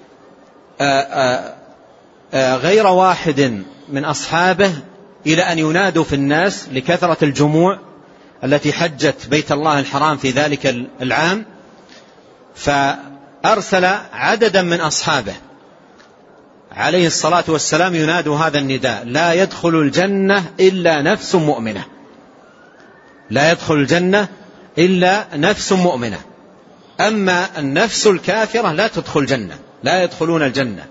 [SPEAKER 2] غير واحد من أصحابه إلى أن ينادوا في الناس لكثرة الجموع التي حجت بيت الله الحرام في ذلك العام، فأرسل عددا من أصحابه عليه الصلاة والسلام ينادوا هذا النداء: لا يدخل الجنة إلا نفس مؤمنة، لا يدخل الجنة إلا نفس مؤمنة، أما النفس الكافرة لا تدخل الجنة، لا يدخلون الجنة،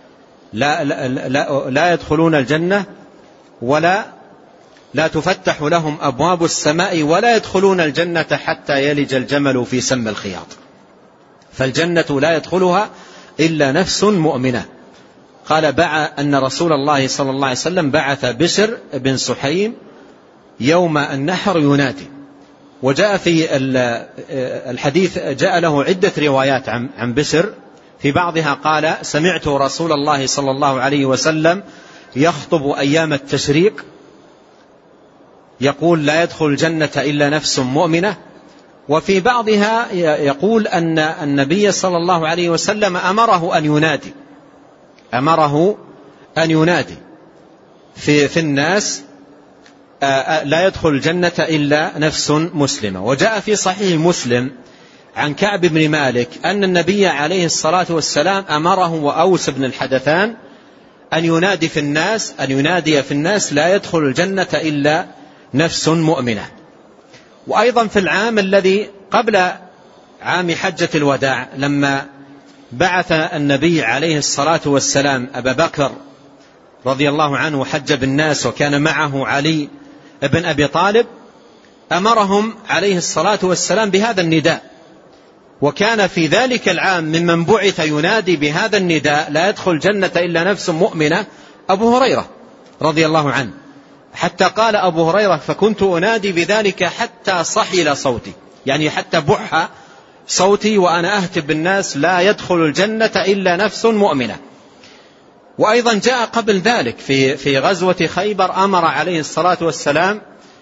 [SPEAKER 2] لا يدخلون الجنة، ولا تفتح لهم أبواب السماء، ولا يدخلون الجنة حتى يلج الجمل في سم الخياط. فالجنة لا يدخلها إلا نفس مؤمنة. قال أن رسول الله صلى الله عليه وسلم بعث بشر بن سحيم يوم النحر ينادي. وجاء في الحديث جاء له عدة روايات عن بشر، في بعضها قال: سمعت رسول الله صلى الله عليه وسلم يخطب أيام التشريق يقول: لا يدخل الجنة إلا نفس مؤمنة. وفي بعضها يقول أن النبي صلى الله عليه وسلم أمره أن ينادي في الناس: لا يدخل الجنة إلا نفس مسلمة. وجاء في صحيح مسلم عن كعب بن مالك أن النبي عليه الصلاة والسلام أمره وأوس بن الحدثان أن ينادي في الناس: لا يدخل الجنة إلا نفس مؤمنة. وأيضا في العام الذي قبل عام حجة الوداع، لما بعث النبي عليه الصلاة والسلام أبا بكر رضي الله عنه حج بالناس، وكان معه علي بن أبي طالب، أمرهم عليه الصلاة والسلام بهذا النداء. وكان في ذلك العام ممن بعث ينادي بهذا النداء: لا يدخل الجنة إلا نفس مؤمنة، أبو هريرة رضي الله عنه، حتى قال أبو هريرة: فكنت أنادي بذلك حتى صحل صوتي، يعني حتى بح صوتي وأنا أهتب بالناس: لا يدخل الجنة إلا نفس مؤمنة. وأيضا جاء قبل ذلك في غزوة خيبر، أمر عليه الصلاة والسلام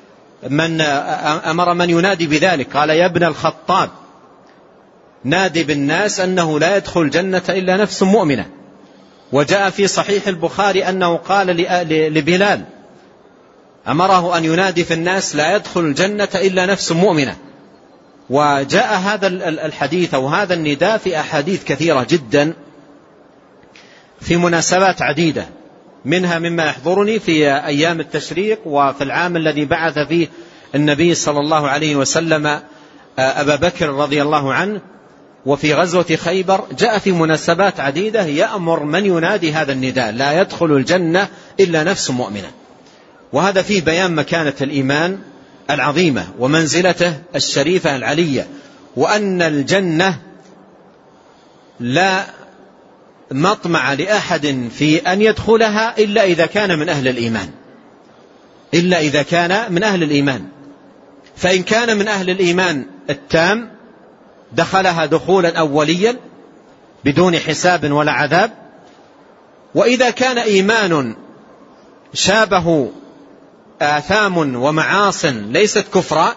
[SPEAKER 2] من ينادي بذلك، قال: يا ابن الخطاب نادي بالناس أنه لا يدخل الجنة إلا نفس مؤمنة. وجاء في صحيح البخاري أنه قال لبلال، أمره أن ينادي في الناس: لا يدخل الجنة إلا نفس مؤمنة. وجاء هذا الحديث أو هذا النداء في أحاديث كثيرة جدا في مناسبات عديدة، منها مما يحضرني في أيام التشريق، وفي العام الذي بعث فيه النبي صلى الله عليه وسلم أبا بكر رضي الله عنه، وفي غزوة خيبر. جاء في مناسبات عديدة يأمر من ينادي هذا النداء: لا يدخل الجنة إلا نفس مؤمنة. وهذا فيه بيان مكانة الإيمان العظيمة ومنزلته الشريفة العلية، وأن الجنة لا مطمع لأحد في أن يدخلها إلا إذا كان من أهل الإيمان، فإن كان من أهل الإيمان التام دخلها دخولا أوليا بدون حساب ولا عذاب. وإذا كان إيمان شابه آثام ومعاص ليست كفرا،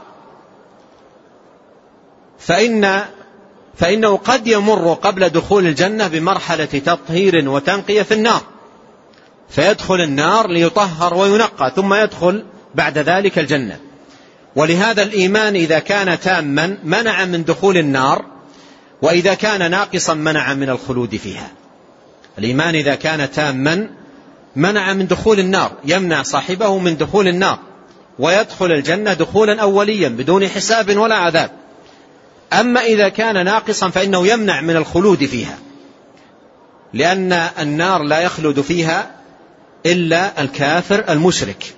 [SPEAKER 2] فإنه قد يمر قبل دخول الجنة بمرحلة تطهير وتنقية في النار، فيدخل النار ليطهر وينقى، ثم يدخل بعد ذلك الجنة. ولهذا الإيمان إذا كان تاما منع من دخول النار، وإذا كان ناقصا منع من الخلود فيها. الإيمان إذا كان تاما منع من دخول النار، يمنع صاحبه من دخول النار، ويدخل الجنة دخولا أوليا بدون حساب ولا عذاب. أما إذا كان ناقصا فإنه يمنع من الخلود فيها، لأن النار لا يخلد فيها إلا الكافر المشرك.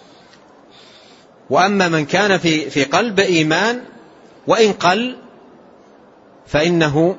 [SPEAKER 2] وأما من كان في قلب إيمان وإن قل فإنه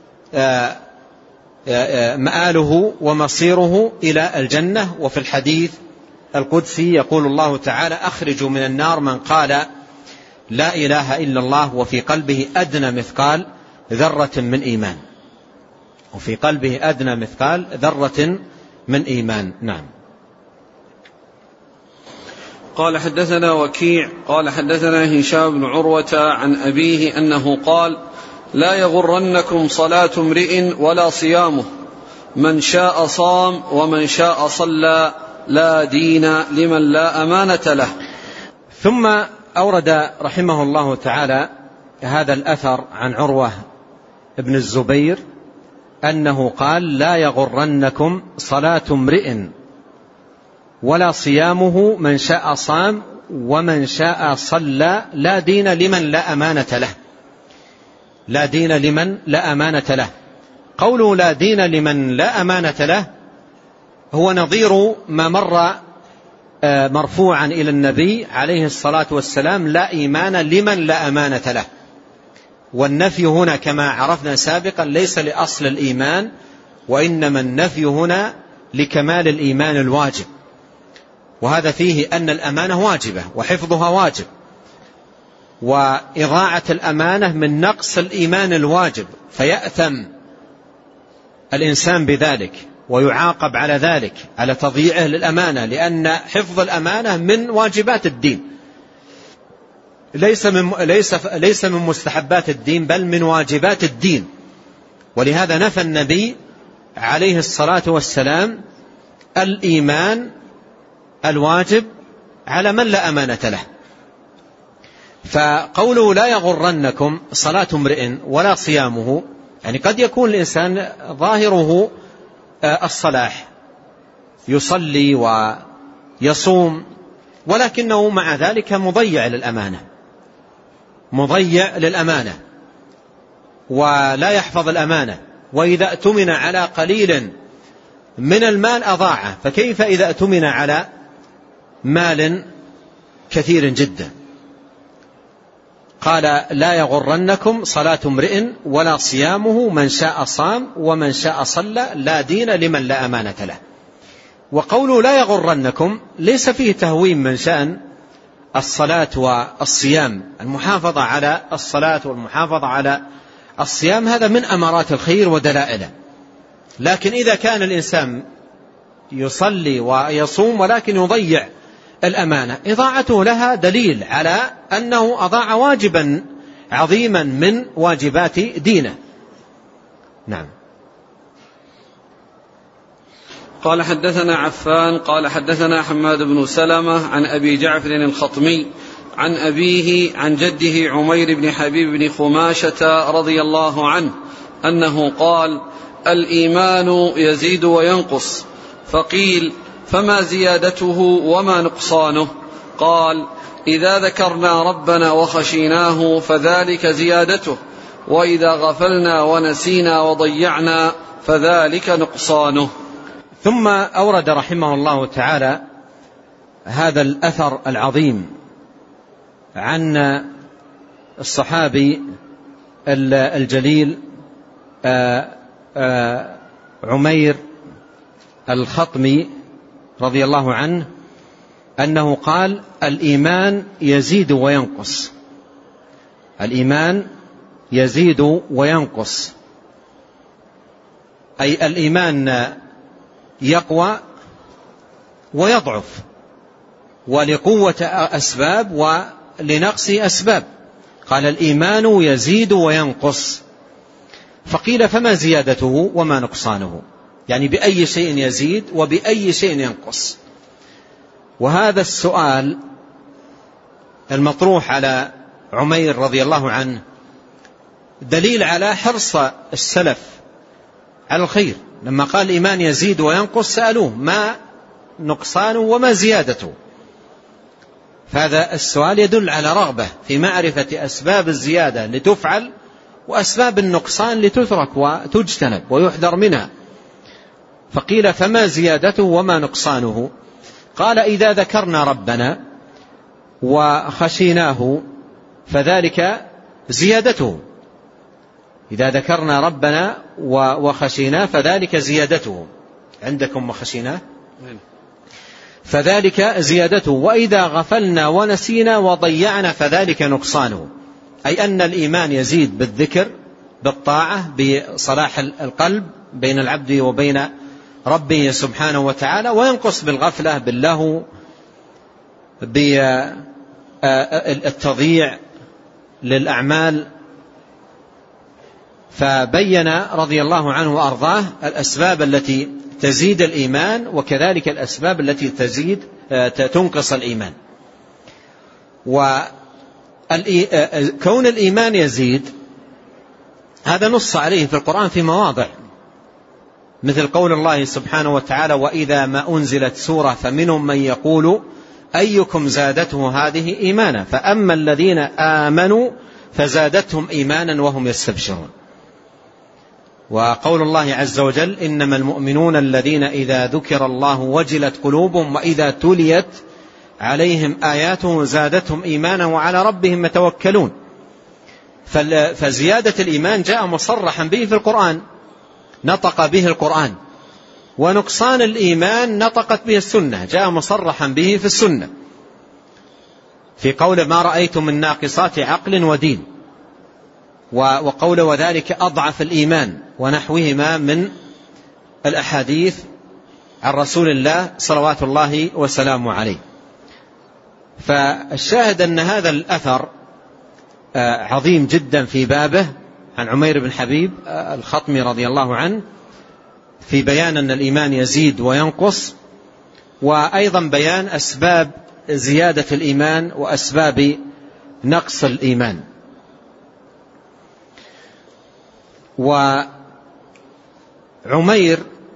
[SPEAKER 2] مآله ومصيره إلى الجنة. وفي الحديث القدسي يقول الله تعالى: أخرجوا من النار من قال لا إله إلا الله وفي قلبه أدنى مثقال ذرة من إيمان، وفي قلبه أدنى مثقال ذرة من إيمان. نعم.
[SPEAKER 1] قال حدثنا وكيع قال حدثنا هشام بن عروة عن أبيه أنه قال لا يغرنكم صلاة امرئ ولا صيامه من شاء صام ومن شاء صلى لا دين لمن لا أمانة له.
[SPEAKER 2] ثم أورد رحمه الله تعالى هذا الأثر عن عروة ابن الزبير أنه قال لا يغرنكم صلاة امرئ ولا صيامه من شاء صام ومن شاء صلى لا دين لمن لا أمانة له. لا دين لمن لا أمانة له. قوله لا دين لمن لا أمانة له هو نظير ما مر مرفوعا إلى النبي عليه الصلاة والسلام لا إيمان لمن لا أمانة له. والنفي هنا كما عرفنا سابقا ليس لأصل الإيمان، وإنما النفي هنا لكمال الإيمان الواجب، وهذا فيه أن الأمانة واجبة وحفظها واجب، وإضاعة الأمانة من نقص الإيمان الواجب، فيأثم الإنسان بذلك ويعاقب على ذلك على تضييعه للأمانة، لأن حفظ الأمانة من واجبات الدين، ليس من مستحبات الدين بل من واجبات الدين. ولهذا نفى النبي عليه الصلاة والسلام الإيمان الواجب على من لا أمانة له. فقوله لا يغرنكم صلاة امرئ ولا صيامه، يعني قد يكون الإنسان ظاهره الصلاح يصلي ويصوم، ولكنه مع ذلك مضيع للأمانة ولا يحفظ الأمانة، وإذا اؤتمن على قليل من المال أضاعه، فكيف إذا اؤتمن على مال كثير جدا؟ قال لا يغرنكم صلاة امرئ ولا صيامه من شاء صام ومن شاء صلى لا دين لمن لا أمانة له. وقوله لا يغرنكم ليس فيه تهوين من شأن الصلاة والصيام. المحافظة على الصلاة والمحافظة على الصيام هذا من أمارات الخير ودلائله، لكن إذا كان الإنسان يصلي ويصوم ولكن يضيع الأمانة، إضاعته لها دليل على أنه أضاع واجبا عظيما من واجبات دينه. نعم.
[SPEAKER 1] قال حدثنا عفان قال حدثنا حماد بن سلمة عن أبي جعفر الخطمي عن أبيه عن جده عمير بن حبيب بن خماشة رضي الله عنه أنه قال الإيمان يزيد وينقص، فقيل فما زيادته وما نقصانه؟ قال إذا ذكرنا ربنا وخشيناه فذلك زيادته، وإذا غفلنا ونسينا وضيعنا فذلك نقصانه.
[SPEAKER 2] ثم أورد رحمه الله تعالى هذا الأثر العظيم عن الصحابي الجليل عمير الخطمي رضي الله عنه أنه قال الإيمان يزيد وينقص. الإيمان يزيد وينقص، أي الإيمان يقوى ويضعف، ولقوة أسباب ولنقص أسباب. قال الإيمان يزيد وينقص، فقيل فما زيادته وما نقصانه؟ يعني بأي شيء يزيد وبأي شيء ينقص؟ وهذا السؤال المطروح على عمير رضي الله عنه دليل على حرص السلف على الخير. لما قال الإيمان يزيد وينقص سألوه ما نقصانه وما زيادته، فهذا السؤال يدل على رغبة في معرفة أسباب الزيادة لتفعل وأسباب النقصان لتترك وتجتنب ويحذر منها. فقيل فما زيادته وما نقصانه؟ قال إذا ذكرنا ربنا وخشيناه فذلك زيادته. إذا ذكرنا ربنا وخشيناه فذلك زيادته. عندكم وخشيناه فذلك زيادته، وإذا غفلنا ونسينا وضيعنا فذلك نقصانه. أي أن الإيمان يزيد بالذكر بالطاعة بصلاح القلب بين العبد وبين ربه سبحانه وتعالى، وينقص بالغفلة باللهو بالتضييع للأعمال، فبين رضي الله عنه وأرضاه الأسباب التي تزيد الإيمان، وكذلك الأسباب التي تنقص الإيمان. وكون الإيمان يزيد هذا نص عليه في القرآن في مواضع، مثل قول الله سبحانه وتعالى: وإذا ما أنزلت سورة فمنهم من يقول أيكم زادته هذه إيمانا فأما الذين آمنوا فزادتهم إيمانا وهم يستبشرون. وقول الله عز وجل: إنما المؤمنون الذين إذا ذكر الله وجلت قلوبهم وإذا تليت عليهم آياته زادتهم إيمانا وعلى ربهم يتوكلون. فزيادة الإيمان جاء مصرحا به في القرآن، نطق به القرآن، ونقصان الإيمان نطقت به السنة، جاء مصرحا به في السنة في قول: ما رأيت من ناقصات عقل ودين، وقول: وذلك أضعف الإيمان، ونحوهما من الأحاديث عن رسول الله صلوات الله وسلامه عليه. فالشاهد أن هذا الأثر عظيم جدا في بابه عن عمير بن حبيب الخطمي رضي الله عنه في بيان أن الإيمان يزيد وينقص، وأيضا بيان أسباب زيادة الإيمان وأسباب نقص الإيمان. وعمير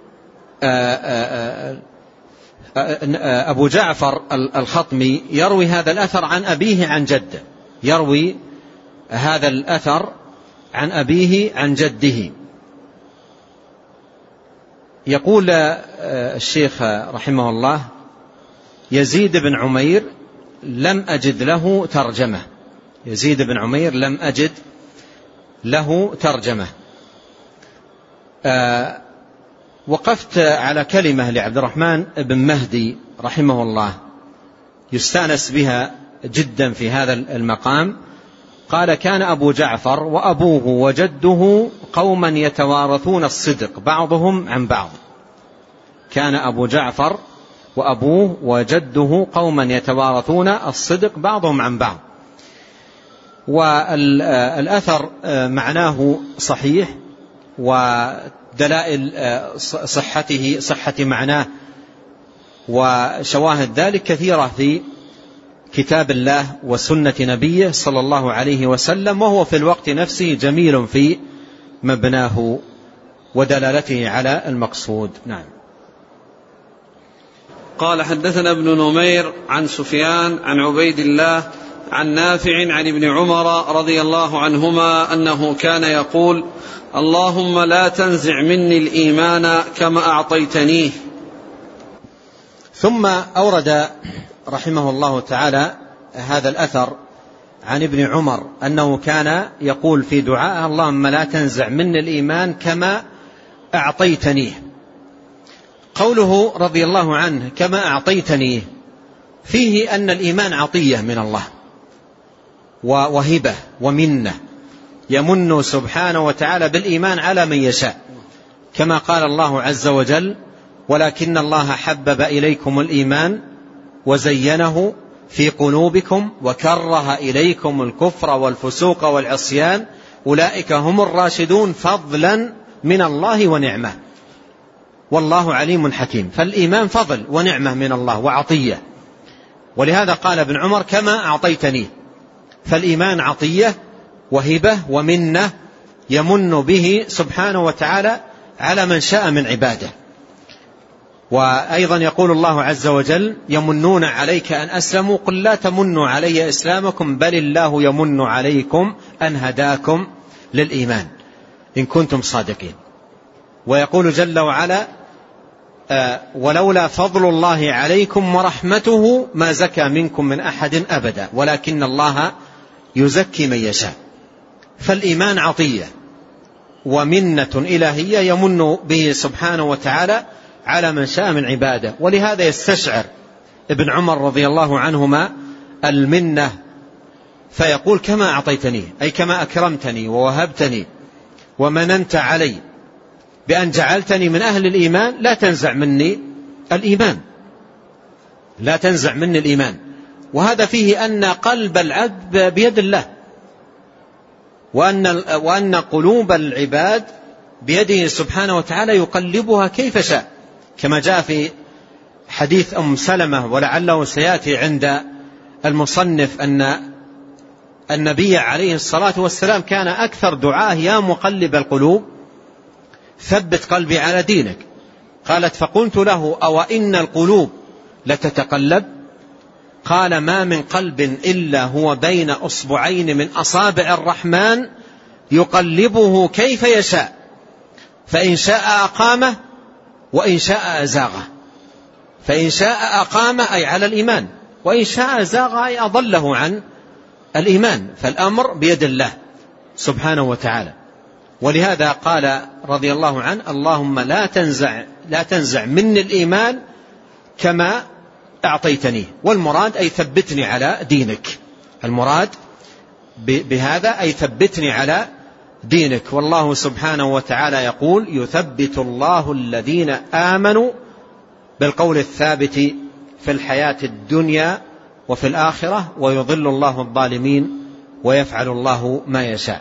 [SPEAKER 2] أبو جعفر الخطمي يروي هذا الأثر عن أبيه عن جده، يروي هذا الأثر عن أبيه عن جده. يقول الشيخ رحمه الله: يزيد بن عمير لم أجد له ترجمة. يزيد بن عمير لم أجد له ترجمة. وقفت على كلمة لعبد الرحمن بن مهدي رحمه الله يستانس بها جدا في هذا المقام. قال: كان أبو جعفر وأبوه وجده قوما يتوارثون الصدق بعضهم عن بعض. كان أبو جعفر وأبوه وجده قوما يتوارثون الصدق بعضهم عن بعض. والأثر معناه صحيح، ودلائل صحة معناه وشواهد ذلك كثيرة في كتاب الله وسنة نبيه صلى الله عليه وسلم، وهو في الوقت نفسه جميل في مبناه ودلالته على المقصود. نعم.
[SPEAKER 1] قال: حدثنا ابن نمير عن سفيان عن عبيد الله عن نافع عن ابن عمر رضي الله عنهما أنه كان يقول: اللهم لا تنزع مني الإيمان كما أعطيتنيه.
[SPEAKER 2] ثم أورد رحمه الله تعالى هذا الأثر عن ابن عمر أنه كان يقول في دعاء: اللهم لا تنزع مني الإيمان كما أعطيتنيه. قوله رضي الله عنه كما أعطيتنيه فيه أن الإيمان عطية من الله وهبة ومنة، يمن سبحانه وتعالى بالإيمان على من يشاء، كما قال الله عز وجل: ولكن الله حبب إليكم الإيمان وزينه في قلوبكم وكره إليكم الكفر والفسوق والعصيان أولئك هم الراشدون فضلا من الله ونعمة والله عليم حكيم. فالإيمان فضل ونعمة من الله وعطية، ولهذا قال ابن عمر: كما أعطيتني. فالإيمان عطية وهبة ومنة يمن به سبحانه وتعالى على من شاء من عباده. وأيضا يقول الله عز وجل: يمنون عليك أن أسلموا قل لا تمنوا علي إسلامكم بل الله يمن عليكم أن هداكم للإيمان إن كنتم صادقين. ويقول جل وعلا: ولولا فضل الله عليكم ورحمته ما زكى منكم من أحد أبدا ولكن الله يزكي من يشاء. فالإيمان عطية ومنة إلهية يمن به سبحانه وتعالى على من شاء من عباده. ولهذا يستشعر ابن عمر رضي الله عنهما المنة فيقول: كما أعطيتني، أي كما أكرمتني ووهبتني ومننت علي بأن جعلتني من أهل الإيمان لا تنزع مني الإيمان، لا تنزع مني الإيمان. وهذا فيه أن قلب العبد بيد الله، وأن قلوب العباد بيده سبحانه وتعالى يقلبها كيف شاء، كما جاء في حديث أم سلمة، ولعله سيأتي عند المصنف، أن النبي عليه الصلاة والسلام كان أكثر دعاه يا مقلب القلوب ثبت قلبي على دينك. قالت فقلت له أو إن القلوب لتتقلب؟ قال ما من قلب إلا هو بين أصبعين من أصابع الرحمن يقلبه كيف يشاء، فإن شاء أقامه وإن شاء أزاغه. فإن شاء أقامه أي على الإيمان، وإن شاء أزاغه أي أضله عن الإيمان. فالأمر بيد الله سبحانه وتعالى. ولهذا قال رضي الله عنه اللهم لا تنزع مني الإيمان كما أعطيتني. والمراد أي ثبتني على دينك، المراد بهذا أي ثبتني على دينك. والله سبحانه وتعالى يقول يثبت الله الذين آمنوا بالقول الثابت في الحياة الدنيا وفي الآخرة ويضل الله الظالمين ويفعل الله ما يشاء.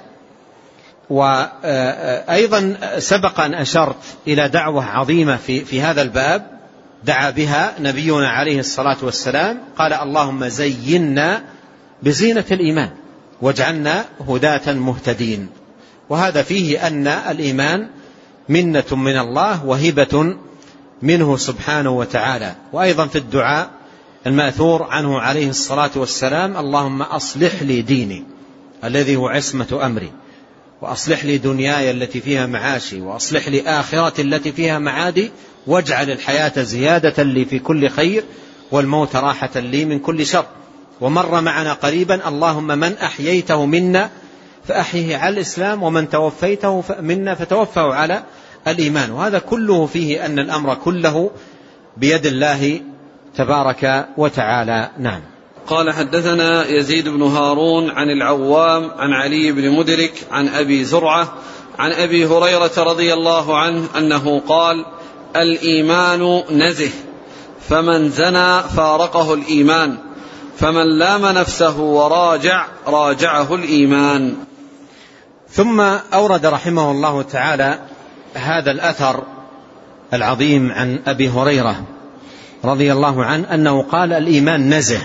[SPEAKER 2] وأيضا سبق أن أشرت إلى دعوة عظيمة في هذا الباب دعا بها نبينا عليه الصلاة والسلام، قال اللهم زينا بزينة الإيمان واجعلنا هداة مهتدين. وهذا فيه أن الإيمان منة من الله وهبة منه سبحانه وتعالى. وأيضا في الدعاء المأثور عنه عليه الصلاة والسلام اللهم أصلح لي ديني الذي هو عصمة أمري، وأصلح لي دنياي التي فيها معاشي، وأصلح لي آخرتي التي فيها معادي، واجعل الحياة زيادة لي في كل خير والموت راحة لي من كل شر. ومر معنا قريبا اللهم من أحييته منا فأحيه على الإسلام ومن توفيته منا فتوفه على الإيمان. وهذا كله فيه أن الأمر كله بيد الله تبارك وتعالى. نعم.
[SPEAKER 1] قال حدثنا يزيد بن هارون عن العوام عن علي بن مدرك عن أبي زرعة عن أبي هريرة رضي الله عنه أنه قال الإيمان نزه، فمن زنى فارقه الإيمان، فمن لام نفسه وراجع راجعه الإيمان.
[SPEAKER 2] ثم أورد رحمه الله تعالى هذا الأثر العظيم عن أبي هريرة رضي الله عنه أنه قال الإيمان نزه.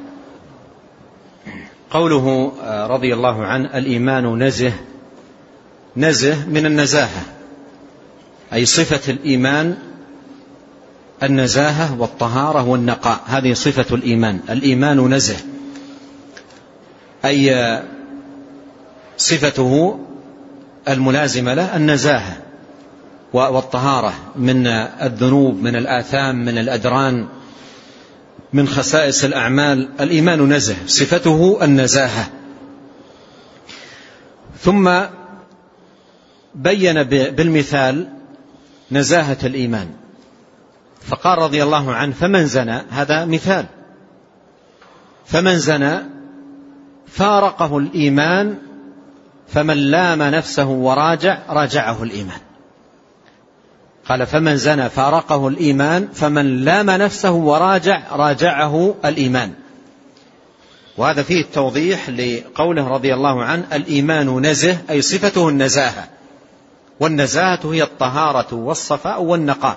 [SPEAKER 2] قوله رضي الله عنه الإيمان نزه من النزاهة، أي صفة الإيمان النزاهة والطهارة والنقاء، هذه صفة الإيمان. الإيمان نزه أي صفته الملازمة له النزاهة والطهارة من الذنوب، من الآثام، من الأدران، من خسائس الأعمال. الإيمان نزه صفته النزاهة. ثم بين بالمثال نزاهة الإيمان فقال رضي الله عنه فمن زنى، هذا مثال، فمن زنى فارقه الإيمان، فمن لام نفسه وراجع راجعه الإيمان. قال فمن زنى فارقه الإيمان، فمن لام نفسه وراجع راجعه الإيمان. وهذا فيه التوضيح لقوله رضي الله عنه الإيمان نزه أي صفته النزاهة، والنزاهة هي الطهارة والصفاء والنقاء.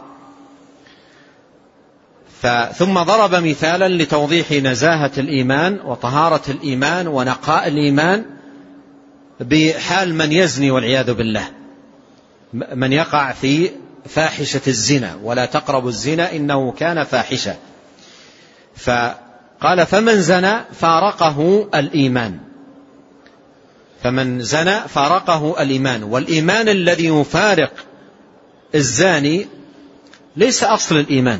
[SPEAKER 2] ثم ضرب مثالا لتوضيح نزاهة الإيمان وطهارة الإيمان ونقاء الإيمان بحال من يزني والعياذ بالله، من يقع في فاحشة الزنا، ولا تقربوا الزنا إنه كان فاحشة. فقال فمن زنى فارقه الإيمان، فمن زنى فارقه الإيمان. والإيمان الذي يفارق الزاني ليس أصل الإيمان،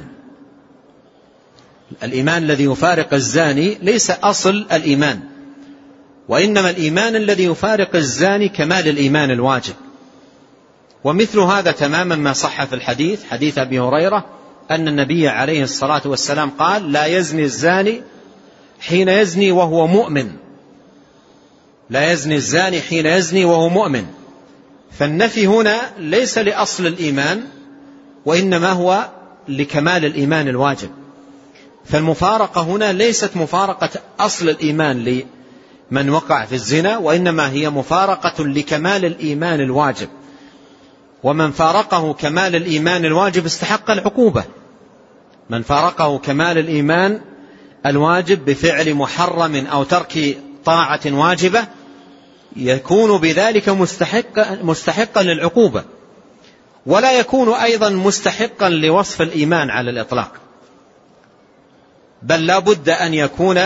[SPEAKER 2] الإيمان الذي يفارق الزاني ليس أصل الإيمان، وإنما الإيمان الذي يفارق الزاني كمال الإيمان الواجب. ومثل هذا تماما ما صح في الحديث، حديث أبي هريرة أن النبي عليه الصلاة والسلام قال لا يزني الزاني حين يزني وهو مؤمن، لا يزني الزاني حين يزني وهو مؤمن. فالنفي هنا ليس لأصل الإيمان، وإنما هو لكمال الإيمان الواجب. فالمفارقة هنا ليست مفارقة أصل الإيمان لمن وقع في الزنا، وإنما هي مفارقة لكمال الإيمان الواجب، ومن فارقه كمال الإيمان الواجب استحق العقوبة. من فارقه كمال الإيمان الواجب بفعل محرم أو ترك طاعة واجبة يكون بذلك مستحقا للعقوبة، ولا يكون أيضا مستحقا لوصف الإيمان على الإطلاق، بل لا بد أن يكون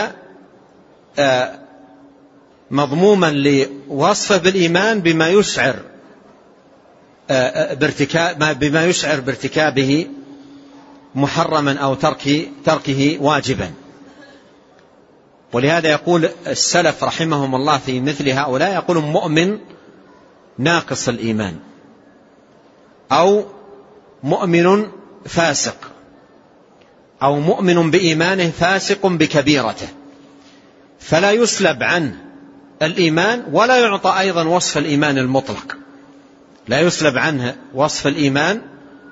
[SPEAKER 2] مضموما لوصفه بالإيمان بما يشعر بارتكابه محرما أو تركه واجبا. ولهذا يقول السلف رحمهم الله في مثل هؤلاء، يقول مؤمن ناقص الإيمان، أو مؤمن فاسق، أو مؤمن بإيمانه فاسق بكبيرته، فلا يسلب عنه الإيمان ولا يعطى أيضا وصف الإيمان المطلق، لا يسلب عنه وصف الإيمان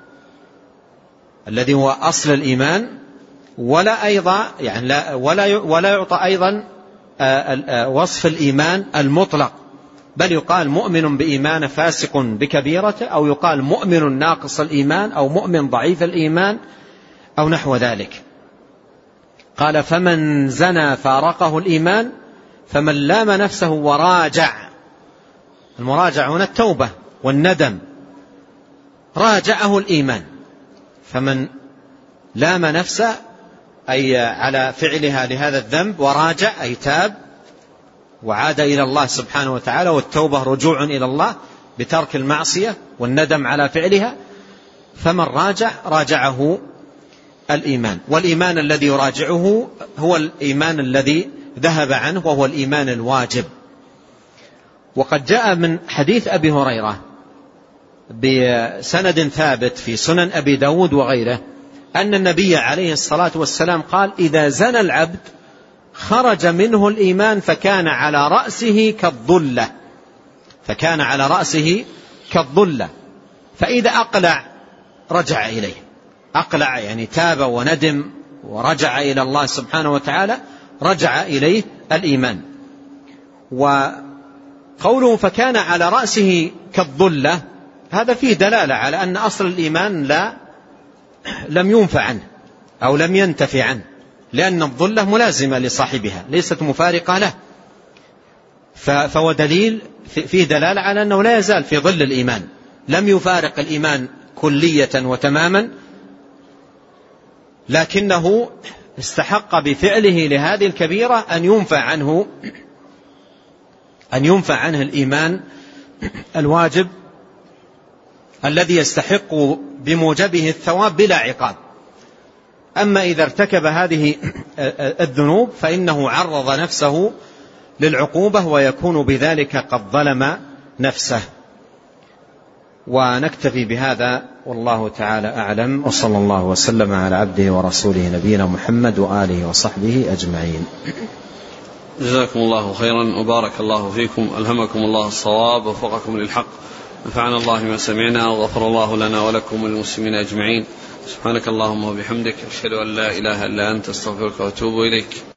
[SPEAKER 2] الذي هو أصل الإيمان، ولا أيضا يعني ولا يعطى أيضا وصف الإيمان المطلق، بل يقال مؤمن بإيمان فاسق بكبيرته، أو يقال مؤمن ناقص الإيمان، أو مؤمن ضعيف الإيمان، أو نحو ذلك. قال فمن زنى فارقه الإيمان، فمن لام نفسه وراجع، المراجع هنا التوبة والندم، راجعه الإيمان. فمن لام نفسه أي على فعلها لهذا الذنب، وراجع أي تاب وعاد إلى الله سبحانه وتعالى، والتوبة رجوع إلى الله بترك المعصية والندم على فعلها، فمن راجعه الإيمان. والإيمان الذي يراجعه هو الإيمان الذي ذهب عنه، وهو الإيمان الواجب. وقد جاء من حديث أبي هريرة بسند ثابت في سنن أبي داود وغيره أن النبي عليه الصلاة والسلام قال إذا زنى العبد خرج منه الإيمان فكان على رأسه كالظلة، فإذا أقلع رجع إليه، أقلع يعني تاب وندم ورجع إلى الله سبحانه وتعالى، رجع إليه الإيمان. وقوله فكان على رأسه كالظلة هذا فيه دلالة على أن أصل الإيمان لم ينفع عنه أو لم ينتفع عنه، لأن الظلة ملازمة لصاحبها ليست مفارقة له، فهو دليل فيه دلالة على أنه لا يزال في ظل الإيمان، لم يفارق الإيمان كلية وتماما، لكنه استحق بفعله لهذه الكبيرة أن ينفع عنه الإيمان الواجب الذي يستحق بموجبه الثواب بلا عقاب. أما إذا ارتكب هذه الذنوب فإنه عرض نفسه للعقوبة، ويكون بذلك قد ظلم نفسه. ونكتفي بهذا والله تعالى أعلم، وصلى الله وسلم على عبده ورسوله نبينا محمد وآله وصحبه أجمعين.
[SPEAKER 1] جزاكم الله خيرا وبارك الله فيكم، ألهمكم الله الصواب ووفقكم للحق، نفعنا الله ما سمعنا وغفر الله لنا ولكم وللمسلمين أجمعين. سبحانك اللهم وبحمدك، أشهد أن لا إله إلا أنت، أستغفرك وأتوب إليك.